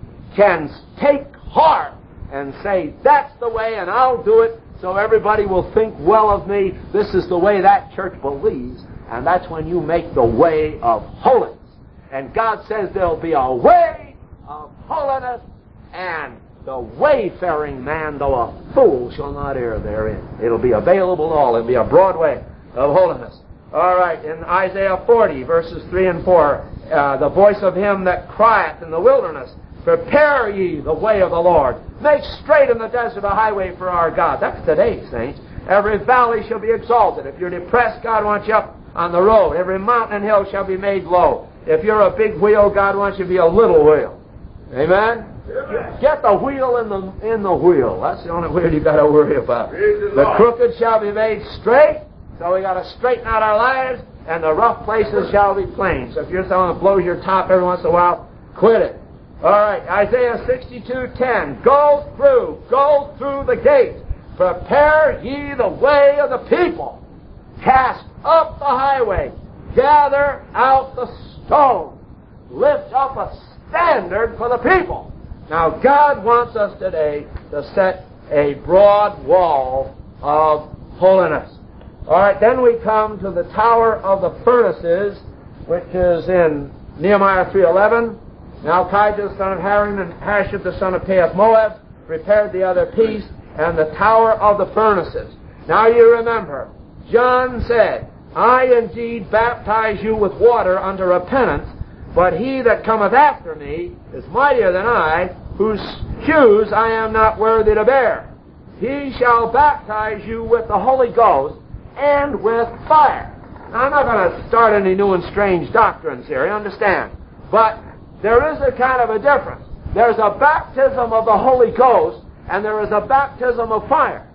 can take heart and say, that's the way and I'll do it so everybody will think well of me. This is the way that church believes. And that's when you make the way of holiness. And God says there'll be a way of holiness, and the wayfaring man, though a fool, shall not err therein. It'll be available to all. It'll be a broad way of holiness. All right, in Isaiah forty, verses three and four, uh, the voice of him that crieth in the wilderness, prepare ye the way of the Lord. Make straight in the desert a highway for our God. That's today, saints. Every valley shall be exalted. If you're depressed, God wants you up on the road. Every mountain and hill shall be made low. If you're a big wheel, God wants you to be a little wheel. Amen? Get the wheel in the in the wheel. That's the only wheel you got to worry about. The crooked shall be made straight, so we got to straighten out our lives, and the rough places shall be plain. So if you're someone that blows your top every once in a while, quit it. All right, Isaiah sixty-two ten. Go through, go through the gate. Prepare ye the way of the people. Cast up the highway. Gather out the stone. Lift up a standard for the people. Now, God wants us today to set a broad wall of holiness. All right, then we come to the Tower of the Furnaces, which is in Nehemiah three eleven. Now, Ahijah, son of Harim, and Hashab, the son of Pahath-Moab, repaired the other piece, and the Tower of the Furnaces. Now, you remember, John said, I indeed baptize you with water unto repentance, but he that cometh after me is mightier than I, whose shoes I am not worthy to bear. He shall baptize you with the Holy Ghost and with fire. Now, I'm not going to start any new and strange doctrines here, you understand? But there is a kind of a difference. There's a baptism of the Holy Ghost, and there is a baptism of fire.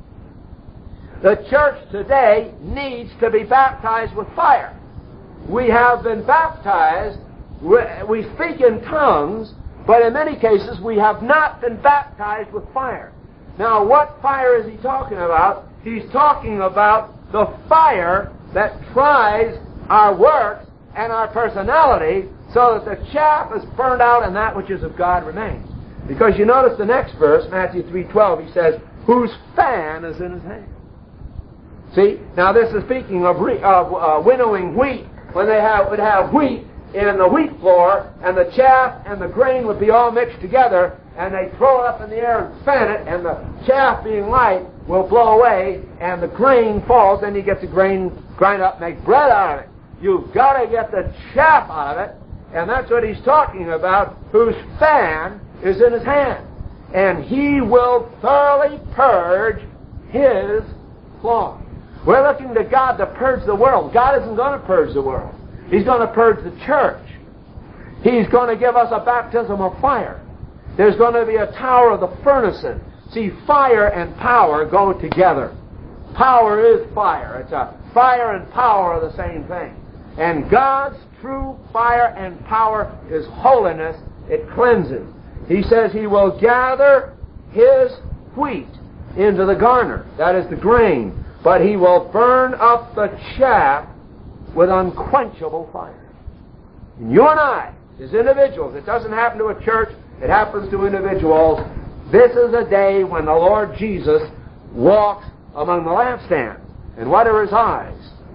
The church today needs to be baptized with fire. We have been baptized, we speak in tongues, But in many cases, we have not been baptized with fire. Now, what fire is he talking about? He's talking about the fire that tries our works and our personality so that the chaff is burned out and that which is of God remains. Because you notice the next verse, Matthew three twelve, he says, whose fan is in his hand. See, now this is speaking of, re- of uh, winnowing wheat, when they have, would have wheat in the wheat floor, and the chaff and the grain would be all mixed together, and they throw it up in the air and fan it, and the chaff being light will blow away, and the grain falls, then you get the grain grind up, make bread out of it. You've got to get the chaff out of it, and that's what he's talking about, whose fan is in his hand. And he will thoroughly purge his flock. We're looking to God to purge the world. God isn't going to purge the world. He's going to purge the church. He's going to give us a baptism of fire. There's going to be a tower of the furnaces. See, fire and power go together. Power is fire. It's a fire and power are the same thing. And God's true fire and power is holiness. It cleanses. He says he will gather his wheat into the garner. That is the grain. But he will burn up the chaff with unquenchable fire. And you and I, as individuals, it doesn't happen to a church, it happens to individuals. This is a day when the Lord Jesus walks among the lampstands. And what are his eyes?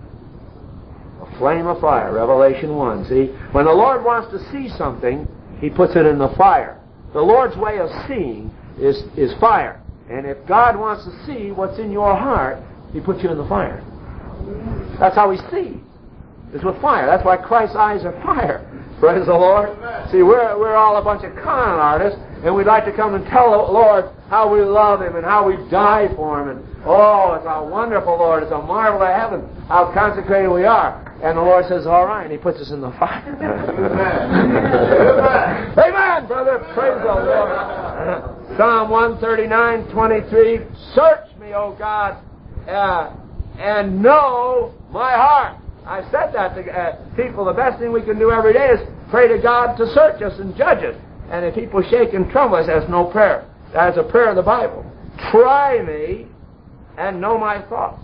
A flame of fire, Revelation one. See, when the Lord wants to see something, he puts it in the fire. The Lord's way of seeing is, is fire. And if God wants to see what's in your heart, he puts you in the fire. That's how he sees. It's with fire. That's why Christ's eyes are fire. Praise the Lord. See, we're, we're all a bunch of con artists, and we'd like to come and tell the Lord how we love him and how we die for him. And, oh, it's a wonderful Lord. It's a marvel of heaven how consecrated we are. And the Lord says, all right, and he puts us in the fire. Amen. Amen, brother. Praise the Lord. Psalm one thirty-nine, twenty-three. Search me, O God, uh, and know my heart. I said that to uh, people. The best thing we can do every day is pray to God to search us and judge us. And if people shake and tremble, that's no prayer. That is a prayer of the Bible. Try me and know my thoughts.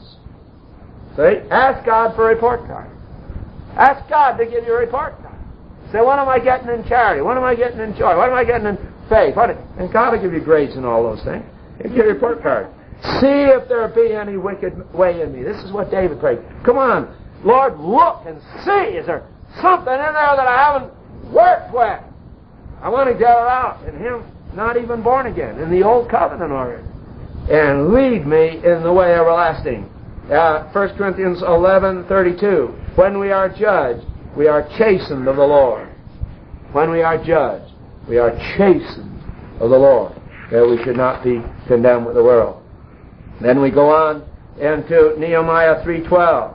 See? Ask God for a report card. Ask God to give you a report card. Say, what am I getting in charity? What am I getting in joy? What am I getting in faith? What? And God will give you grades and all those things. He'll give you a report card. See if there be any wicked way in me. This is what David prayed. Come on, Lord, look and see. Is there something in there that I haven't worked with? I want to get it out. And him not even born again, in the old covenant already. And lead me in the way everlasting. Uh, First Corinthians eleven thirty-two. When we are judged, we are chastened of the Lord. When we are judged, we are chastened of the Lord, that we should not be condemned with the world. Then we go on into Nehemiah three twelve.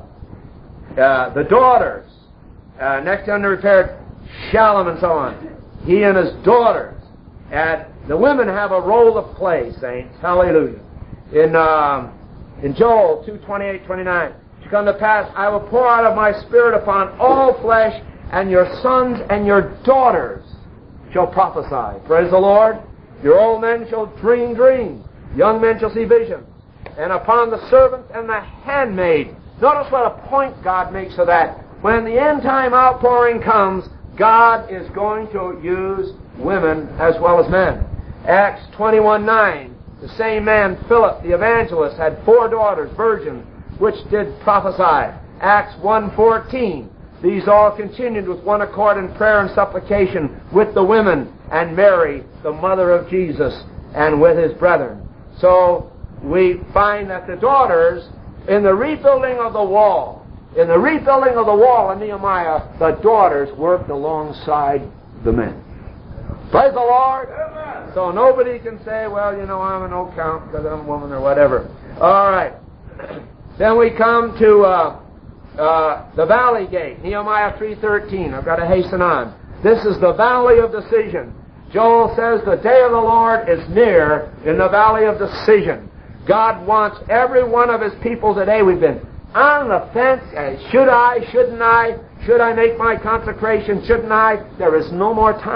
Uh, the daughters, uh, next under repaired Shallum and so on. He and his daughters. And the women have a role to play, saints. Hallelujah. In um, in Joel two twenty-eight twenty-nine. It shall come to pass, I will pour out of my spirit upon all flesh, and your sons and your daughters shall prophesy. Praise the Lord. Your old men shall dream dreams. Young men shall see visions. And upon the servant and the handmaid. Notice what a point God makes of that. When the end time outpouring comes, God is going to use women as well as men. Acts twenty-one nine. The same man, Philip the evangelist, had four daughters, virgins, which did prophesy. Acts one fourteen. These all continued with one accord in prayer and supplication with the women and Mary, the mother of Jesus, and with his brethren. So we find that the daughters, in the rebuilding of the wall, in the rebuilding of the wall in Nehemiah, the daughters worked alongside the men. Praise the Lord. Amen. So nobody can say, well, you know, I'm an no count because I'm a woman or whatever. All right. Then we come to uh, uh, the valley gate, Nehemiah three thirteen. I've got to hasten on. This is the valley of decision. Joel says the day of the Lord is near in the valley of decision. God wants every one of his people today. We've been on the fence. Uh, should I? Shouldn't I? Should I make my consecration? Shouldn't I? There is no more time.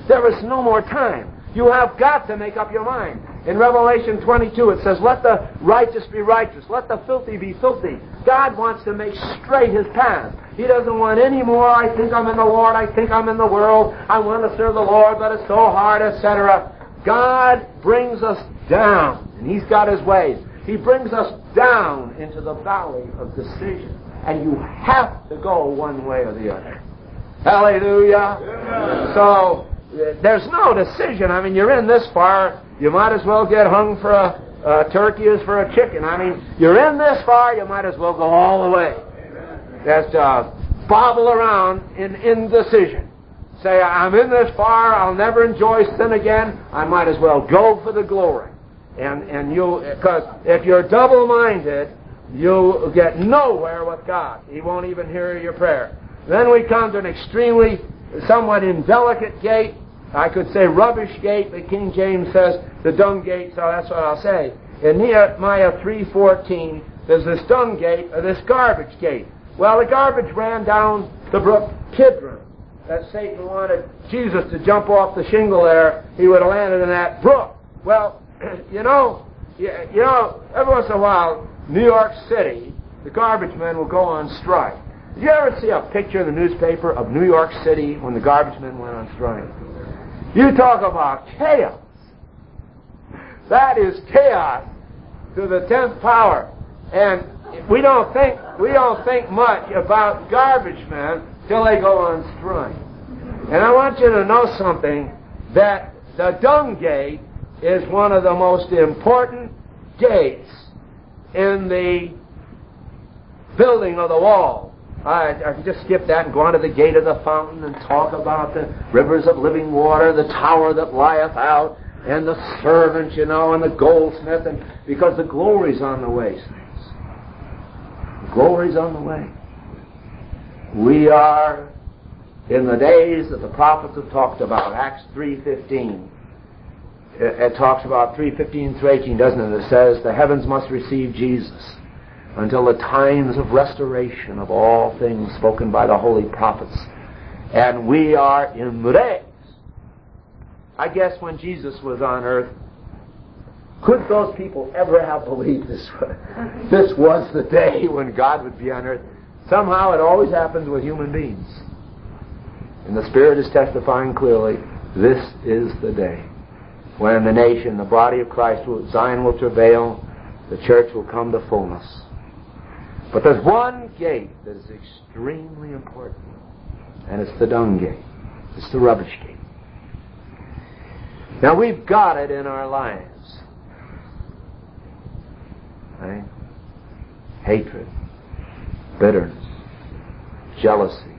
There is no more time. You have got to make up your mind. In Revelation twenty-two, it says, let the righteous be righteous. Let the filthy be filthy. God wants to make straight His path. He doesn't want any more, I think I'm in the Lord, I think I'm in the world, I want to serve the Lord, but it's so hard, et cetera. God brings us down, and He's got His ways. He brings us down into the valley of decision. And you have to go one way or the other. Hallelujah. Amen. So, uh, there's no decision. I mean, you're in this far, you might as well get hung for a, a turkey as for a chicken. I mean, you're in this far, you might as well go all the way. Just uh, bobble around in indecision. Say, I'm in this far, I'll never enjoy sin again, I might as well go for the glory. And, and you, because if you're double-minded, you'll get nowhere with God. He won't even hear your prayer. Then we come to an extremely, somewhat indelicate gate. I could say rubbish gate, but King James says the dung gate, so that's what I'll say. In Nehemiah three fourteen, there's this dung gate, or this garbage gate. Well, the garbage ran down the brook Kidron. That Satan wanted Jesus to jump off the shingle there, he would have landed in that brook. Well, you know, you, you know, every once in a while, New York City, the garbage men will go on strike. Did you ever see a picture in the newspaper of New York City when the garbage men went on strike? You talk about chaos. That is chaos to the tenth power. And we don't think we don't think much about garbage men till they go on strike. And I want you to know something, that the dung gate is one of the most important gates in the building of the wall. I, I can just skip that and go on to the gate of the fountain and talk about the rivers of living water, the tower that lieth out, and the servant, you know, and the goldsmith, and because the glory's on the way, saints. The glory's on the way. We are in the days that the prophets have talked about, Acts three fifteen. It, it talks about three fifteen through eighteen, doesn't it? It says, the heavens must receive Jesus until the times of restoration of all things spoken by the holy prophets. And we are in the days. I guess when Jesus was on earth, could those people ever have believed this was, this was the day when God would be on earth? Somehow it always happens with human beings. And the Spirit is testifying clearly, this is the day when the nation, the body of Christ, will, Zion will travail, the church will come to fullness. But there's one gate that is extremely important, and it's the dung gate. It's the rubbish gate. Now we've got it in our lives. Right? Hatred, bitterness, jealousy.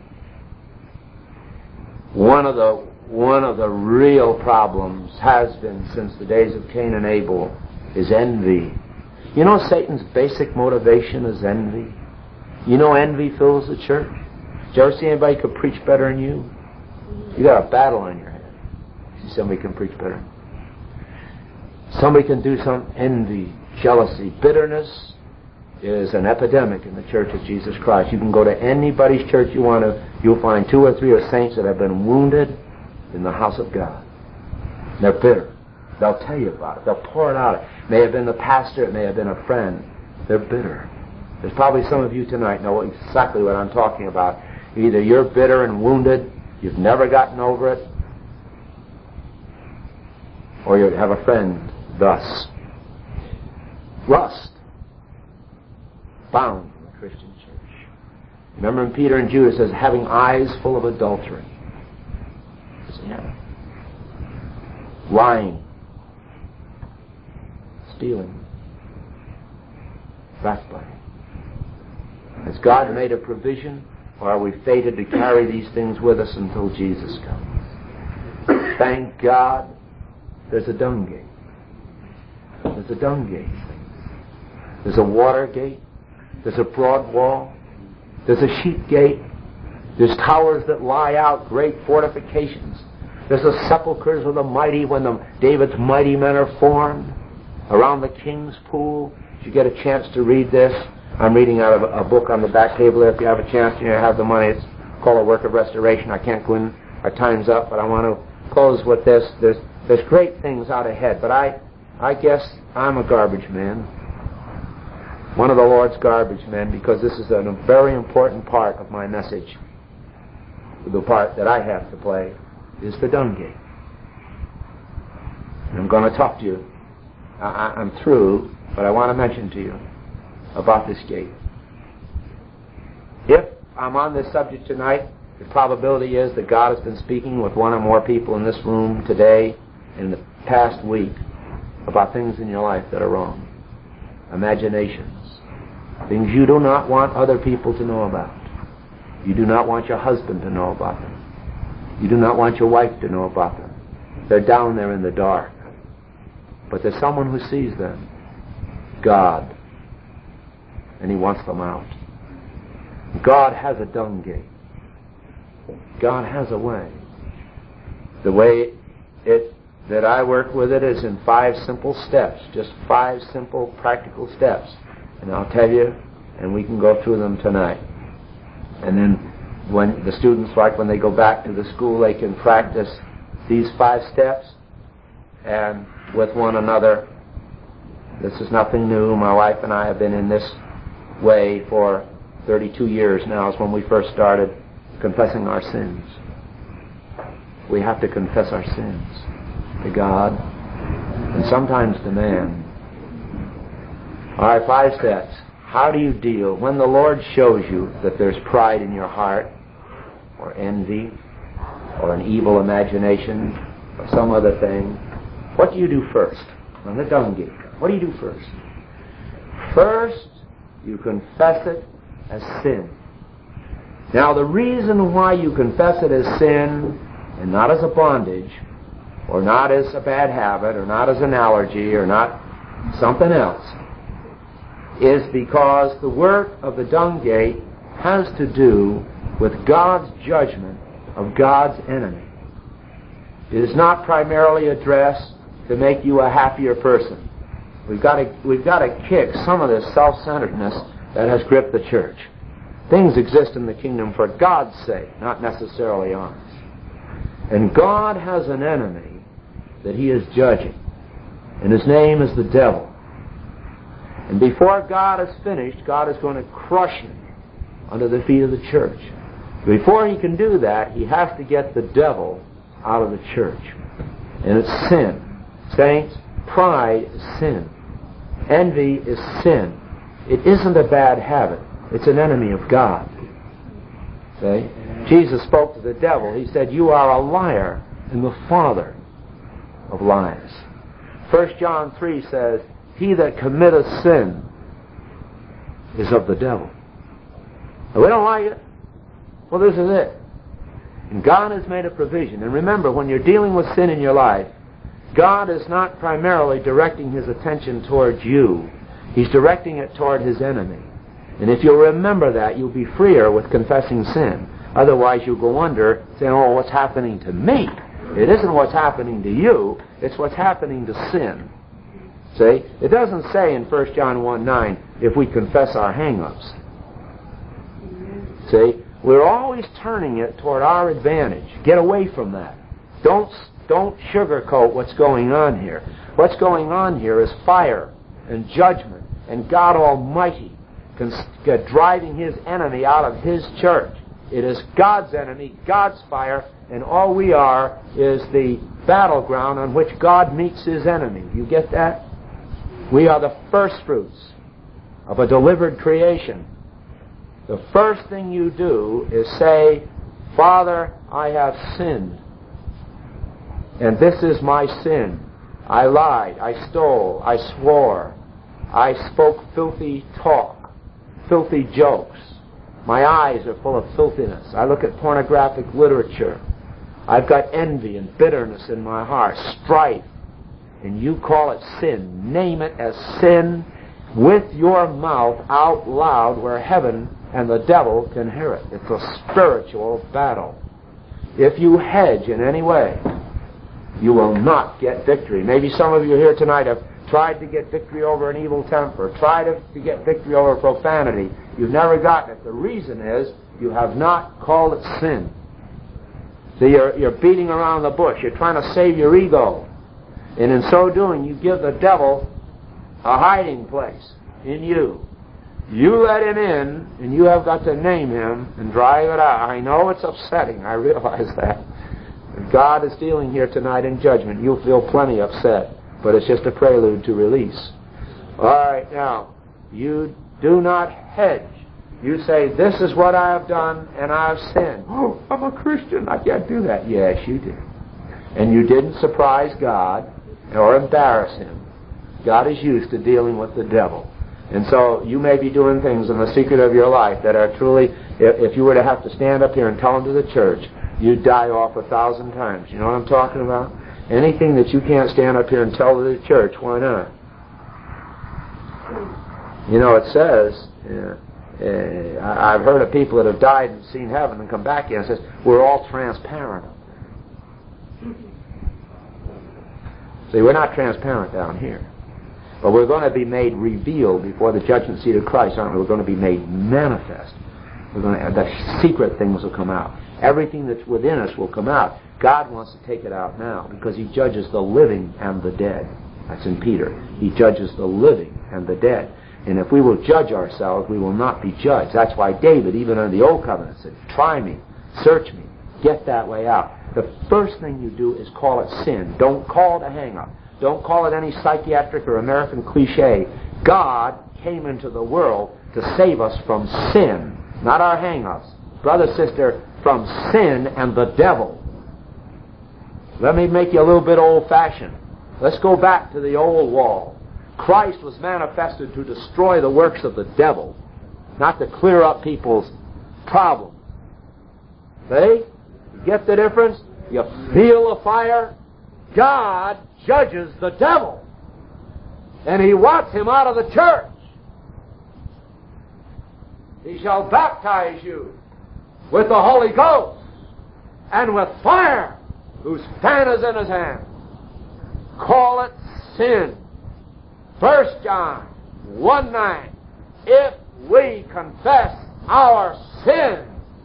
One of the one of the real problems has been since the days of Cain and Abel is envy. You know Satan's basic motivation is envy. You know envy fills the church. Did you ever see anybody could preach better than you? You got a battle on your head. See somebody can preach better. Somebody can do some envy, jealousy, bitterness is an epidemic in the Church of Jesus Christ. You can go to anybody's church you want to, you'll find two or three of saints that have been wounded in the house of God. And they're bitter. They'll tell you about it. They'll pour it out. It may have been the pastor. It may have been a friend. They're bitter. There's probably some of you tonight know exactly what I'm talking about. Either you're bitter and wounded, you've never gotten over it, or you have a friend thus. Rust. Bound in the Christian church. Remember in Peter and Judas says, having eyes full of adultery. Yeah. Lying. Stealing. Backbiting. Has God made a provision, or are we fated to carry these things with us until Jesus comes? Thank God there's a dung gate. There's a dung gate. There's a water gate. There's a broad wall. There's a sheep gate. There's towers that lie out, great fortifications. There's the sepulchres of the mighty when the David's mighty men are formed around the king's pool. If you get a chance to read this, I'm reading out of a book on the back table there. If you have a chance and you have the money, it's called A Work of Restoration. I can't go in, our time's up, but I want to close with this. There's there's great things out ahead, but I I guess I'm a garbage man. One of the Lord's garbage men, because this is a very important part of my message. The part that I have to play is the dung gate. I'm going to talk to you. I, I'm through, but I want to mention to you about this gate. If I'm on this subject tonight, the probability is that God has been speaking with one or more people in this room today, in the past week, about things in your life that are wrong. Imaginations. Things you do not want other people to know about. You do not want your husband to know about them. You do not want your wife to know about them. They're down there in the dark. But there's someone who sees them. God. And He wants them out. God has a dung gate. God has a way. The way it that I work with it is in five simple steps. Just five simple, practical steps. And I'll tell you, and we can go through them tonight. And then when the students, like when they go back to the school, they can practice these five steps and with one another. This is nothing new. My wife and I have been in this way for thirty-two years now. Is when we first started confessing our sins. We have to confess our sins to God and sometimes to man. All right, five steps. How do you deal when the Lord shows you that there's pride in your heart, or envy, or an evil imagination, or some other thing? What do you do first? On the dung gate. What do you do first? First, you confess it as sin. Now, the reason why you confess it as sin, and not as a bondage, or not as a bad habit, or not as an allergy, or not something else, is because the work of the dung gate has to do with God's judgment of God's enemy. It is not primarily addressed to make you a happier person. We've got to, we've got to kick some of this self-centeredness that has gripped the church. Things exist in the kingdom for God's sake, not necessarily ours. And God has an enemy that He is judging, and his name is the devil. And before God is finished, God is going to crush him under the feet of the church. Before He can do that, He has to get the devil out of the church. And it's sin. Saints, pride is sin. Envy is sin. It isn't a bad habit. It's an enemy of God. See? Jesus spoke to the devil. He said, "You are a liar and the father of lies." First John three says, "He that committeth sin is of the devil." Now, we don't like it. Well, this is it. And God has made a provision. And remember, when you're dealing with sin in your life, God is not primarily directing His attention towards you. He's directing it toward His enemy. And if you'll remember that, you'll be freer with confessing sin. Otherwise, you'll go under saying, "Oh, what's happening to me?" It isn't what's happening to you. It's what's happening to sin. See? It doesn't say in First John one nine, if we confess our hang-ups. See? We're always turning it toward our advantage. Get away from that. Don't, don't sugarcoat what's going on here. What's going on here is fire and judgment and God Almighty driving His enemy out of His church. It is God's enemy, God's fire, and all we are is the battleground on which God meets His enemy. You get that? We are the first fruits of a delivered creation. The first thing you do is say, "Father, I have sinned, and this is my sin. I lied, I stole, I swore, I spoke filthy talk, filthy jokes. My eyes are full of filthiness. I look at pornographic literature. I've got envy and bitterness in my heart, strife." And you call it sin. Name it as sin with your mouth out loud where heaven and the devil can hear it. It's a spiritual battle. If you hedge in any way, you will not get victory. Maybe some of you here tonight have tried to get victory over an evil temper, tried to get victory over profanity. You've never gotten it. The reason is you have not called it sin. So you're, you're beating around the bush. You're trying to save your ego. And in so doing, you give the devil a hiding place in you. You let him in, and you have got to name him and drive it out. I know it's upsetting. I realize that. God is dealing here tonight in judgment. You'll feel plenty upset, but it's just a prelude to release. All right, now, you do not hedge. You say, this is what I have done, and I have sinned. Oh, I'm a Christian. I can't do that. Yes, you did. And you didn't surprise God or embarrass him. God is used to dealing with the devil. And so you may be doing things in the secret of your life that are truly, if, if you were to have to stand up here and tell them to the church, you'd die off a thousand times. You know what I'm talking about? Anything that you can't stand up here and tell to the church, why not? You know, it says, yeah, uh, I've heard of people that have died and seen heaven and come back here and says, we're all transparent. See, we're not transparent down here. But we're going to be made revealed before the judgment seat of Christ, aren't we? We're going to be made manifest. We're going to, the secret things will come out. Everything that's within us will come out. God wants to take it out now because He judges the living and the dead. That's in Peter. He judges the living and the dead. And if we will judge ourselves, we will not be judged. That's why David, even under the Old Covenant, said, try me, search me, get that way out. The first thing you do is call it sin. Don't call it a hang-up. Don't call it any psychiatric or American cliche. God came into the world to save us from sin, not our hang-ups. Brother, sister, from sin and the devil. Let me make you a little bit old-fashioned. Let's go back to the old wall. Christ was manifested to destroy the works of the devil, not to clear up people's problems. See? You get the difference? You feel the fire? God judges the devil, and He wants him out of the church. He shall baptize you with the Holy Ghost and with fire, whose fan is in His hand. Call it sin. First John one nine. If we confess our sins,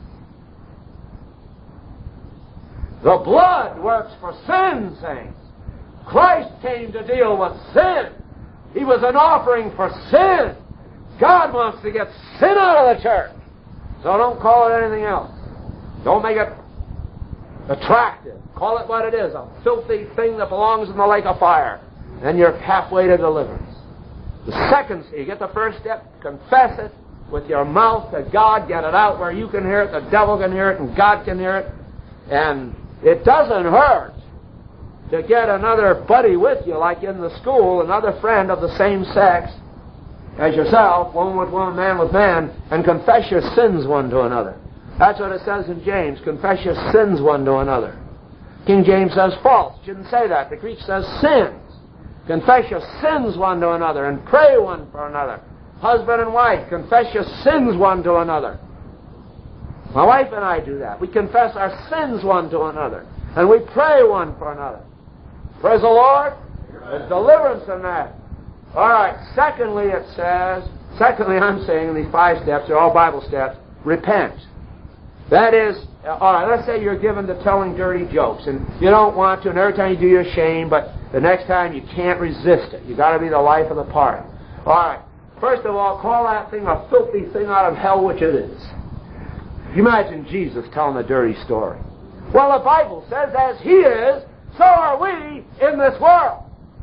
the blood works for sin, saints. Christ came to deal with sin. He was an offering for sin. God wants to get sin out of the church. So don't call it anything else. Don't make it attractive. Call it what it is, a filthy thing that belongs in the lake of fire. Then you're halfway to deliverance. The second, you get the first step, confess it with your mouth to God, get it out where you can hear it, the devil can hear it, and God can hear it. And it doesn't hurt to get another buddy with you, like in the school, another friend of the same sex as yourself, woman with woman, man with man, and confess your sins one to another. That's what it says in James, confess your sins one to another. King James says false. It shouldn't say that. The Greek says sins. Confess your sins one to another and pray one for another. Husband and wife, confess your sins one to another. My wife and I do that. We confess our sins one to another. And we pray one for another. Praise the Lord. There's deliverance in that. All right. Secondly, it says, secondly, I'm saying in these five steps, they're all Bible steps, repent. That is, all right, let's say you're given to telling dirty jokes, and you don't want to, and every time you do, you're ashamed, but the next time you can't resist it. You've got to be the life of the party. All right. First of all, call that thing a filthy thing out of hell, which it is. You imagine Jesus telling a dirty story. Well, the Bible says, as He is, so are we in this world.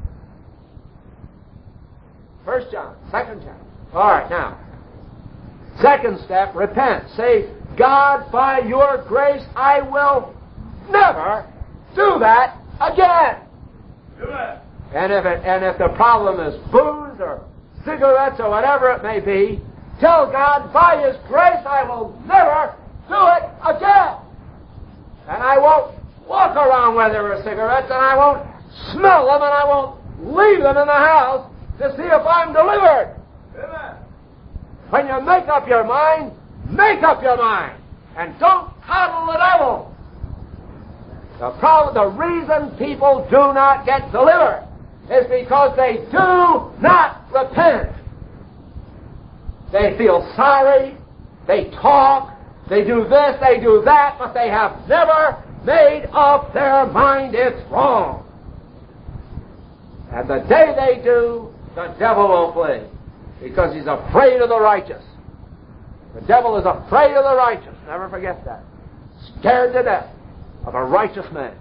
First John, second chapter. All right, now, second step, repent. Say, God, by your grace, I will never do that again. Do it. And if it, and if the problem is booze or cigarettes or whatever it may be, tell God, by His grace, I will never do it again. And I won't walk around where there are cigarettes, and I won't smell them, and I won't leave them in the house to see if I'm delivered. Amen. When you make up your mind, make up your mind. And don't coddle the devil. The problem, the reason people do not get delivered is because they do not repent. They feel sorry, they talk, they do this, they do that, but they have never made up their mind it's wrong. And the day they do, the devil will flee, because he's afraid of the righteous. The devil is afraid of the righteous. Never forget that. Scared to death of a righteous man.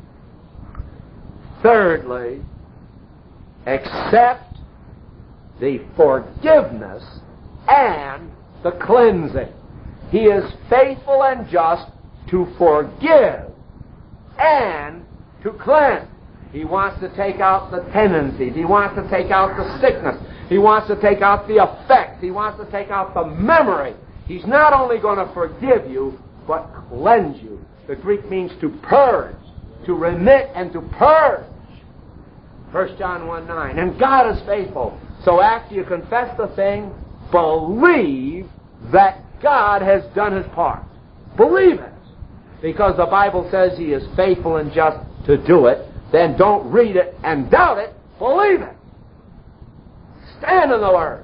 Thirdly, accept the forgiveness and the cleansing. He is faithful and just to forgive and to cleanse. He wants to take out the tendencies. He wants to take out the sickness. He wants to take out the effects. He wants to take out the memory. He's not only going to forgive you, but cleanse you. The Greek means to purge, to remit and to purge. First John one nine. And God is faithful. So after you confess the thing, believe that God has done His part. Believe it. Because the Bible says He is faithful and just to do it. Then don't read it and doubt it. Believe it. Stand in the Word.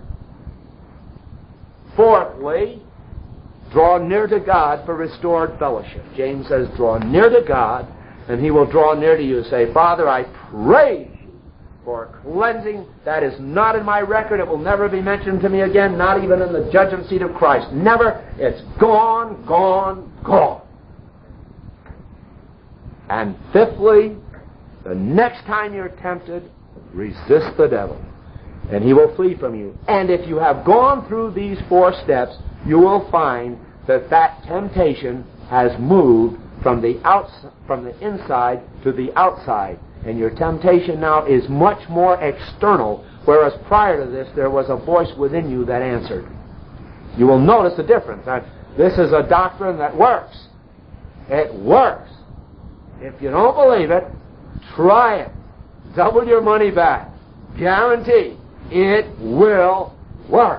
Fourthly, draw near to God for restored fellowship. James says, draw near to God, and He will draw near to you. Say, Father, I praise you for cleansing. That is not in my record. It will never be mentioned to me again, not even in the judgment seat of Christ. Never. It's gone, gone, gone. And fifthly, the next time you're tempted, resist the devil, and he will flee from you. And if you have gone through these four steps, you will find that that temptation has moved from the outs- from the inside to the outside. And your temptation now is much more external, whereas prior to this there was a voice within you that answered. You will notice the difference. Now, this is a doctrine that works. It works. If you don't believe it, try it. Double your money back. Guarantee it will work.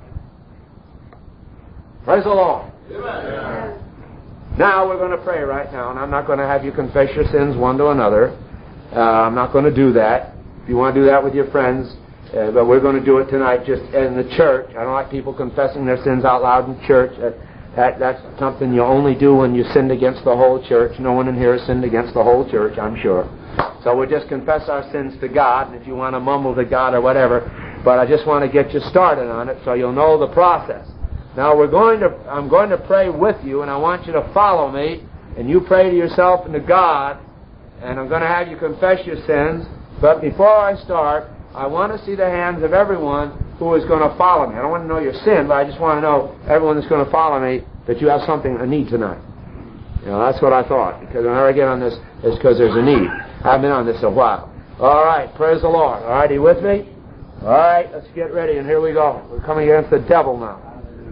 Praise the Lord. Amen. Now we're going to pray right now, and I'm not going to have you confess your sins one to another. Uh, I'm not going to do that. If you want to do that with your friends, uh, but we're going to do it tonight just in the church. I don't like people confessing their sins out loud in church. Uh, that, that's something you only do when you sinned against the whole church. No one in here has sinned against the whole church, I'm sure. So we'll just confess our sins to God, and if you want to mumble to God or whatever, but I just want to get you started on it so you'll know the process. Now we're going to, I'm going to pray with you, and I want you to follow me, and you pray to yourself and to God, and I'm going to have you confess your sins. But before I start, I want to see the hands of everyone who is going to follow me. I don't want to know your sin, but I just want to know everyone that's going to follow me that you have something, a need tonight. You know, that's what I thought, because whenever I get on this, it's because there's a need. I've been on this a while. All right, praise the Lord. All right, are you with me? All right, let's get ready, and here we go. We're coming against the devil now.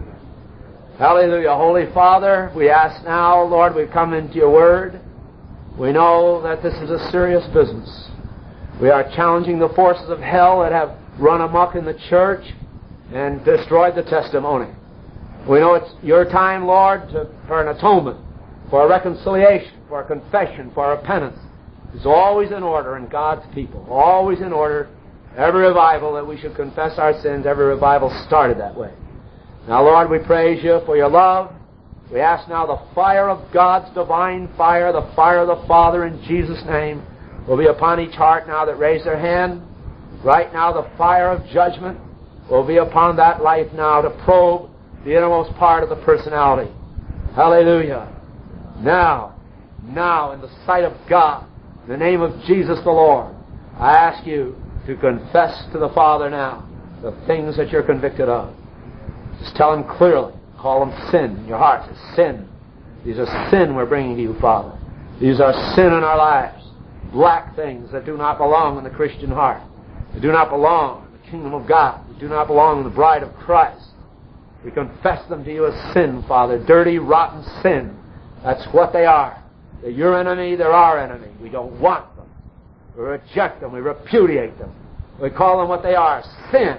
Hallelujah. Holy Father, we ask now, Lord, we come into your word. We know that this is a serious business. We are challenging the forces of hell that have run amok in the church and destroyed the testimony. We know it's your time, Lord, to, for an atonement, for a reconciliation, for a confession, for a penance. It's always in order in God's people. Always in order. Every revival that we should confess our sins, every revival started that way. Now, Lord, we praise you for your love. We ask now the fire of God's divine fire, the fire of the Father in Jesus' name, will be upon each heart now that raise their hand. Right now the fire of judgment will be upon that life now to probe the innermost part of the personality. Hallelujah. Now, now in the sight of God, in the name of Jesus the Lord, I ask you to confess to the Father now the things that you're convicted of. Just tell Him clearly. Call them sin in your hearts. It's sin. These are sin we're bringing to you, Father. These are sin in our lives. Black things that do not belong in the Christian heart. They do not belong in the kingdom of God. They do not belong in the bride of Christ. We confess them to you as sin, Father. Dirty, rotten sin. That's what they are. They're your enemy. They're our enemy. We don't want them. We reject them. We repudiate them. We call them what they are. Sin.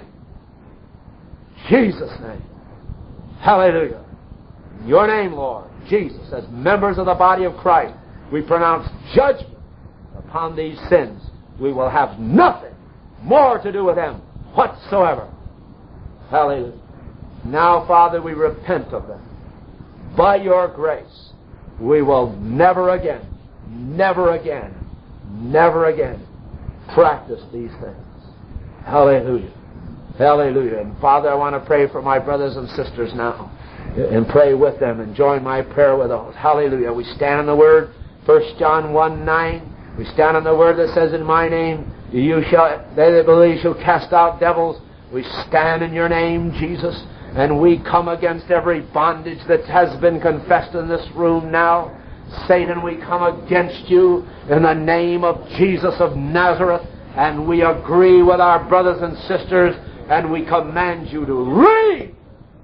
In Jesus' name. Hallelujah. In your name, Lord, Jesus, as members of the body of Christ, we pronounce judgment upon these sins. We will have nothing more to do with them whatsoever. Hallelujah. Now, Father, we repent of them. By your grace, we will never again never again, never again practice these things. Hallelujah. Hallelujah. And Father, I want to pray for my brothers and sisters now, and pray with them and join my prayer with those. Hallelujah. We stand on the Word, First John one nine. We stand on the Word that says, in my name, you shall, they that believe shall cast out devils. We stand in your name, Jesus, and we come against every bondage that has been confessed in this room now. Satan, we come against you in the name of Jesus of Nazareth, and we agree with our brothers and sisters, and we command you to leave.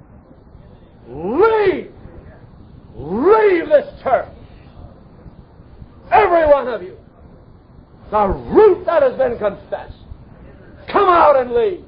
Leave. Leave this church. Every one of you. The root that has been confessed. Come out and leave.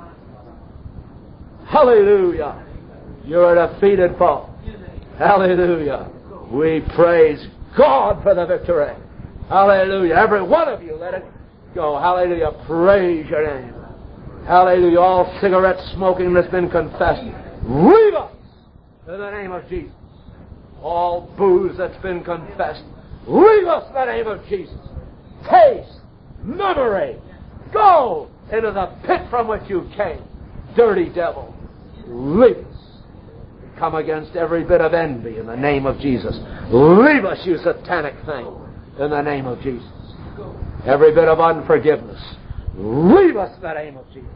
Hallelujah. You're a defeated foe. Hallelujah. We praise God for the victory. Hallelujah. Every one of you, let it go. Hallelujah. Praise your name. Hallelujah. All cigarette smoking that's been confessed, leave us in the name of Jesus. All booze that's been confessed, leave us in the name of Jesus. Taste, memory, go into the pit from which you came. Dirty devil, leave us. Come against every bit of envy in the name of Jesus. Leave us, you satanic thing, in the name of Jesus. Every bit of unforgiveness, leave us in the name of Jesus.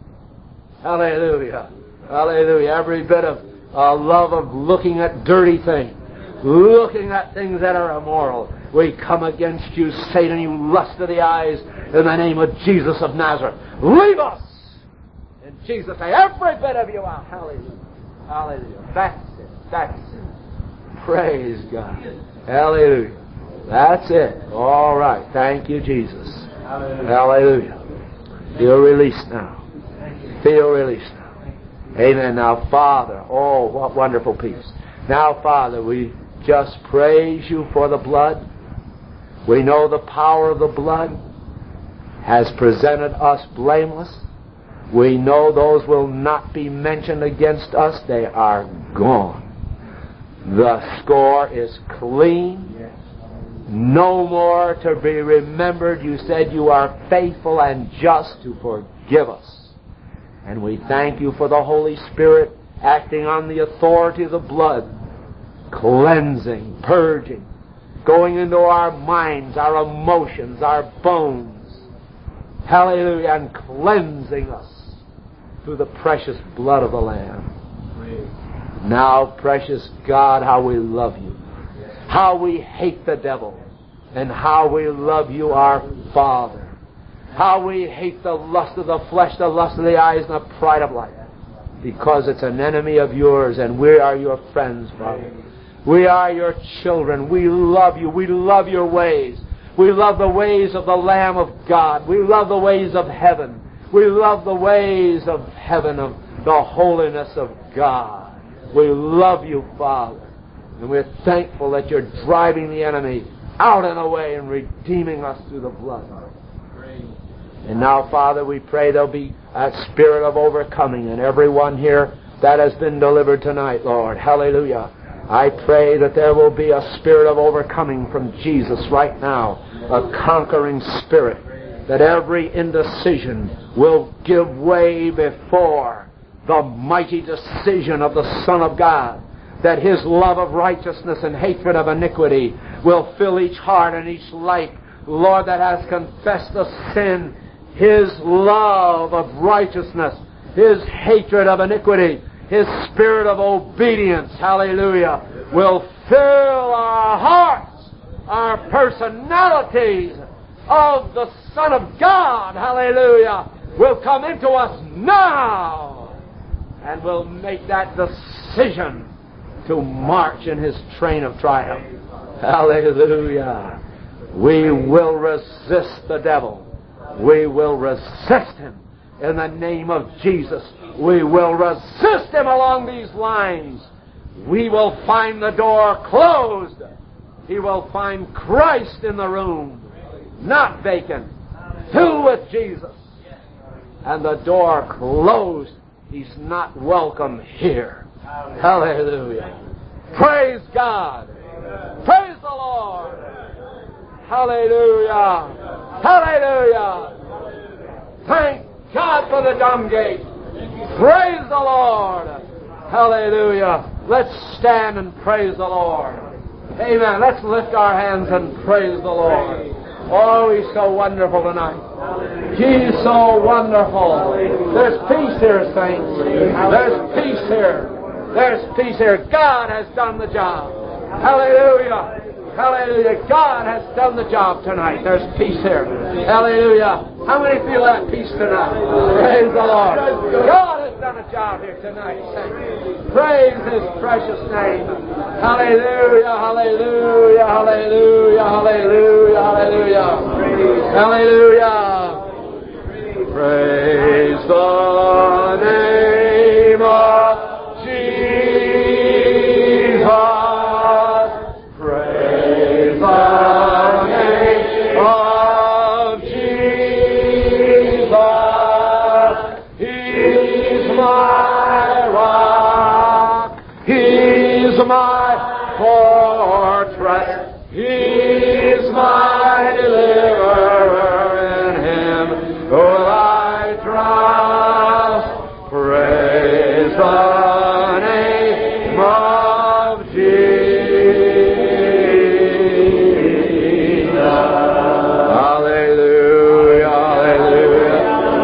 Hallelujah. Hallelujah. Every bit of uh, love of looking at dirty things, looking at things that are immoral. We come against you, Satan, you lust of the eyes, in the name of Jesus of Nazareth. Leave us! In Jesus' name, every bit of you out. Hallelujah. Hallelujah. That's it. That's it. Praise God. Hallelujah. That's it. All right. Thank you, Jesus. Hallelujah. Hallelujah. Feel released now. Feel released now. Amen. Now, Father, oh, what wonderful peace. Now, Father, we just praise you for the blood. We know the power of the blood has presented us blameless. We know those will not be mentioned against us. They are gone. The score is clean. No more to be remembered. You said you are faithful and just to forgive us. And we thank you for the Holy Spirit acting on the authority of the blood, cleansing, purging, going into our minds, our emotions, our bones. Hallelujah. And cleansing us through the precious blood of the Lamb. Now, precious God, how we love you. How we hate the devil. And how we love you, our Father. How we hate the lust of the flesh, the lust of the eyes, and the pride of life. Because it's an enemy of yours, and we are your friends, Father. We are your children. We love you. We love your ways. We love the ways of the Lamb of God. We love the ways of heaven. We love the ways of heaven, of the holiness of God. We love you, Father. And we're thankful that you're driving the enemy out and away and redeeming us through the blood. And now, Father, we pray there'll be a spirit of overcoming in everyone here that has been delivered tonight, Lord. Hallelujah. I pray that there will be a spirit of overcoming from Jesus right now, a conquering spirit, that every indecision will give way before the mighty decision of the Son of God, that His love of righteousness and hatred of iniquity will fill each heart and each life, Lord, that has confessed the sin. His love of righteousness, His hatred of iniquity, His spirit of obedience, hallelujah, will fill our hearts, our personalities of the Son of God, hallelujah, will come into us now, and will make that decision to march in His train of triumph. Hallelujah. We will resist the devil. We will resist him in the name of Jesus. We will resist him along these lines. We will find the door closed. He will find Christ in the room, not vacant, filled with Jesus. And the door closed. He's not welcome here. Hallelujah. Praise God. Praise the Lord. Hallelujah. Hallelujah. Thank God for the dumb gate. Praise the Lord. Hallelujah. Let's stand and praise the Lord. Amen. Let's lift our hands and praise the Lord. Oh, He's so wonderful tonight. He's so wonderful. There's peace here, saints. There's peace here. There's peace here. God has done the job. Hallelujah. Hallelujah. God has done the job tonight. There's peace here. Hallelujah. How many feel that peace tonight? Praise the Lord. God has done a job here tonight, saints. Praise His precious name. Hallelujah. Hallelujah. Hallelujah. Hallelujah. Hallelujah. Hallelujah. Praise the name of Jesus. Praise the name of Jesus. He's my rock. He's my fortress. He's my deliverer. In Him will I trust. Praise the name of Jesus. Hallelujah, hallelujah.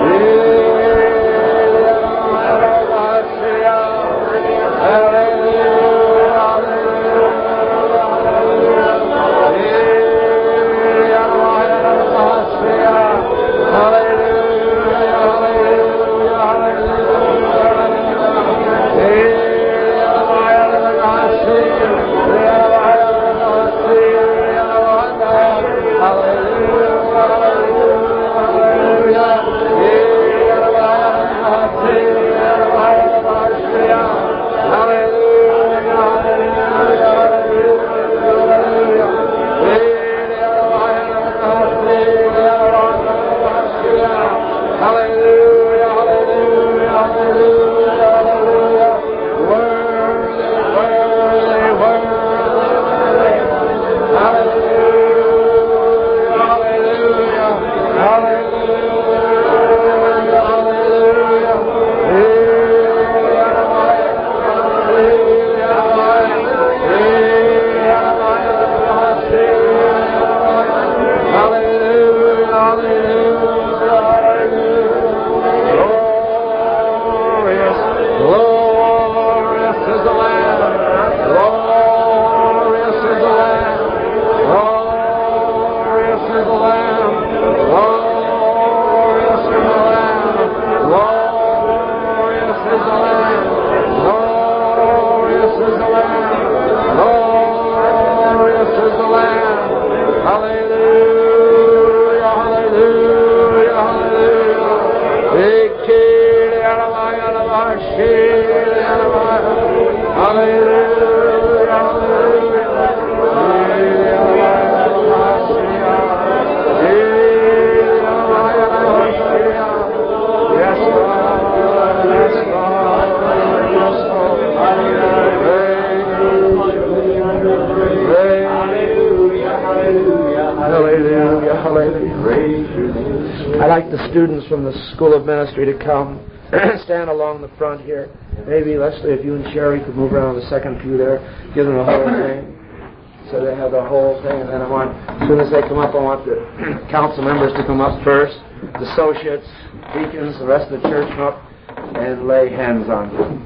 I'd like the students from the School of Ministry to come, stand along the front here. Maybe, Leslie, if you and Sherry could move around the second pew there, give them the whole thing. So they have the whole thing. And then I want, as soon as they come up, I want the council members to come up first, the associates, deacons, the rest of the church come up and lay hands on them.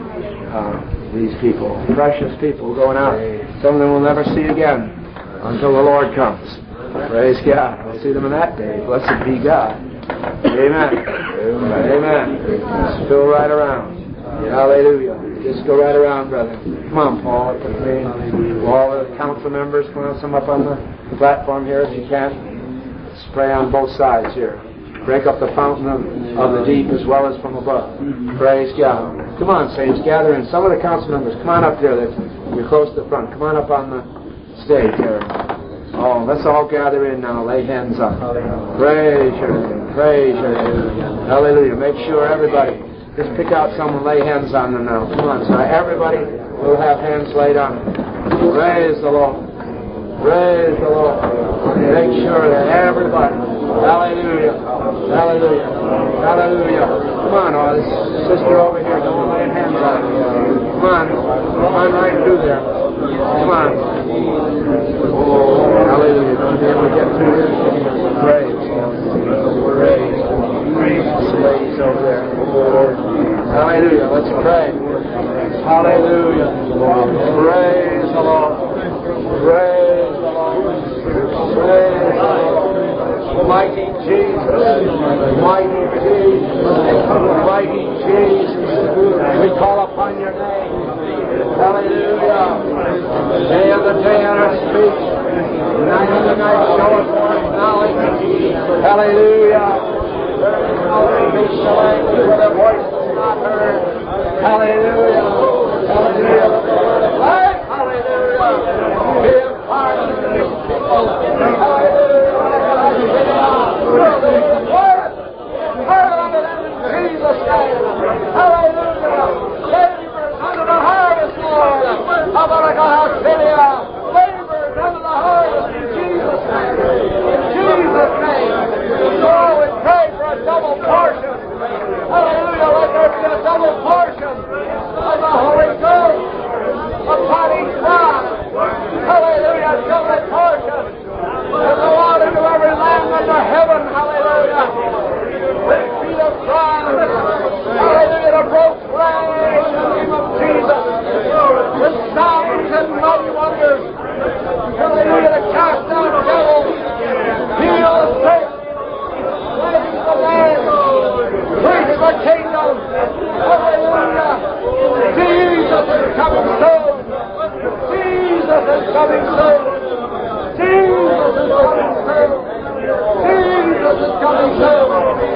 Uh, these people, precious people going out. Some of them we'll never see again until the Lord comes. Praise God. We'll see them in that day. Blessed be God. Amen. Amen. Amen. Just go right around. Hallelujah. Just go right around, brother. Come on, Paul. Up with me. All the council members, come on, some up on the platform here if you can. Spray on both sides here. Break up the fountain of, of the deep as well as from above. Praise God. Come on, saints. Gather in. Some of the council members, come on up here. That you're close to the front. Come on up on the stage there. Oh, let's all gather in now. Lay hands on. Praise your name. Praise your name. Hallelujah. Make sure everybody, just pick out someone, lay hands on them now. Come on, so everybody will have hands laid on them. Praise the Lord. Praise the Lord. Make sure that everybody, hallelujah, hallelujah, hallelujah. Come on, oh, this sister over here, don't lay hands on her. Come on, come on right through there. Come on. Hallelujah. Don't be able to get through this. Praise. Praise. Praise. Ladies over there. Hallelujah. Let's pray. Hallelujah. Praise the Lord. Praise the Lord. Praise the Lord. Mighty Jesus. Mighty Jesus. Mighty Jesus. We call upon your name. Hallelujah. Day of the day on our speech. Night of the night showeth forth knowledge. Hallelujah. There is no speech the language where their voice is not heard. Hallelujah. Hallelujah. The word of life. Hallelujah. Be imparted to these people. Hallelujah. The word. Heard unto them in Jesus' name. Hallelujah. Laborers unto the harvest, Lord. Abarakahaselia. Laborers unto the harvest in Jesus' name. In Jesus' name. Oh, we pray for a double portion. Hallelujah. Let there be a double portion of the Holy Ghost upon each one. Hallelujah. A double portion. To go out into every land under heaven. Hallelujah. With feet of bronze. Hallelujah. To proclaim the name of Jesus. With signs and mighty wonders. Hallelujah. To cast out devils. Heal the sick. Raise the dead. Preach the kingdom. Hallelujah. Jesus is coming soon. Jesus is coming soon. Jesus is coming soon. Jesus is coming soon.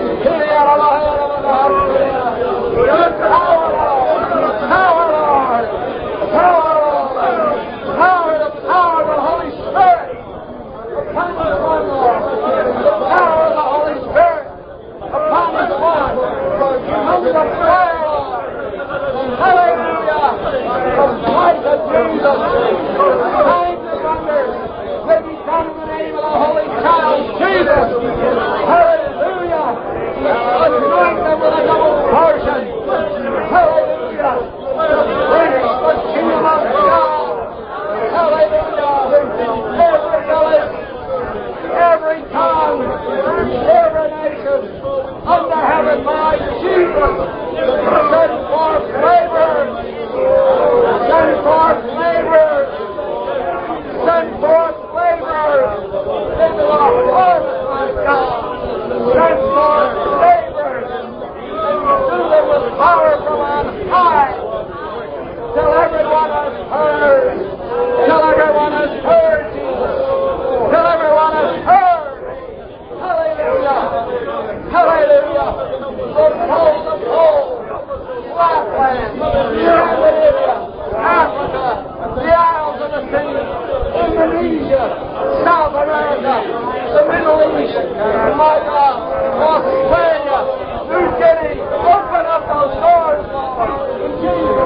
Power, Lord. Power, Lord. Power, Lord. Power, the power of the Holy Spirit. Upon this one, Lord. The power of the Holy Spirit. Upon this one. Come to prayer, Lord. Hallelujah. The light of Jesus. Signs and wonders may be done in the name of the Holy Child, Jesus. Hallelujah. Anoint them with a double portion. Hallelujah. Preach the kingdom of God. Hallelujah. Every village, every tongue, every nation, under heaven by Jesus. Send forth laborers. Send forth laborers. Send forth laborers into the harvest, my God. Send forth laborers and do them with power from on high till everyone has heard. Till everyone has heard, Jesus. Till everyone has heard. Hallelujah. Hallelujah. From pole to pole. Lapland, Scandinavia, Africa, the Isles of the Sea, Indonesia, South America, the Middle East, my God, Australia, New Guinea. Open up those doors, Lord. In Jesus'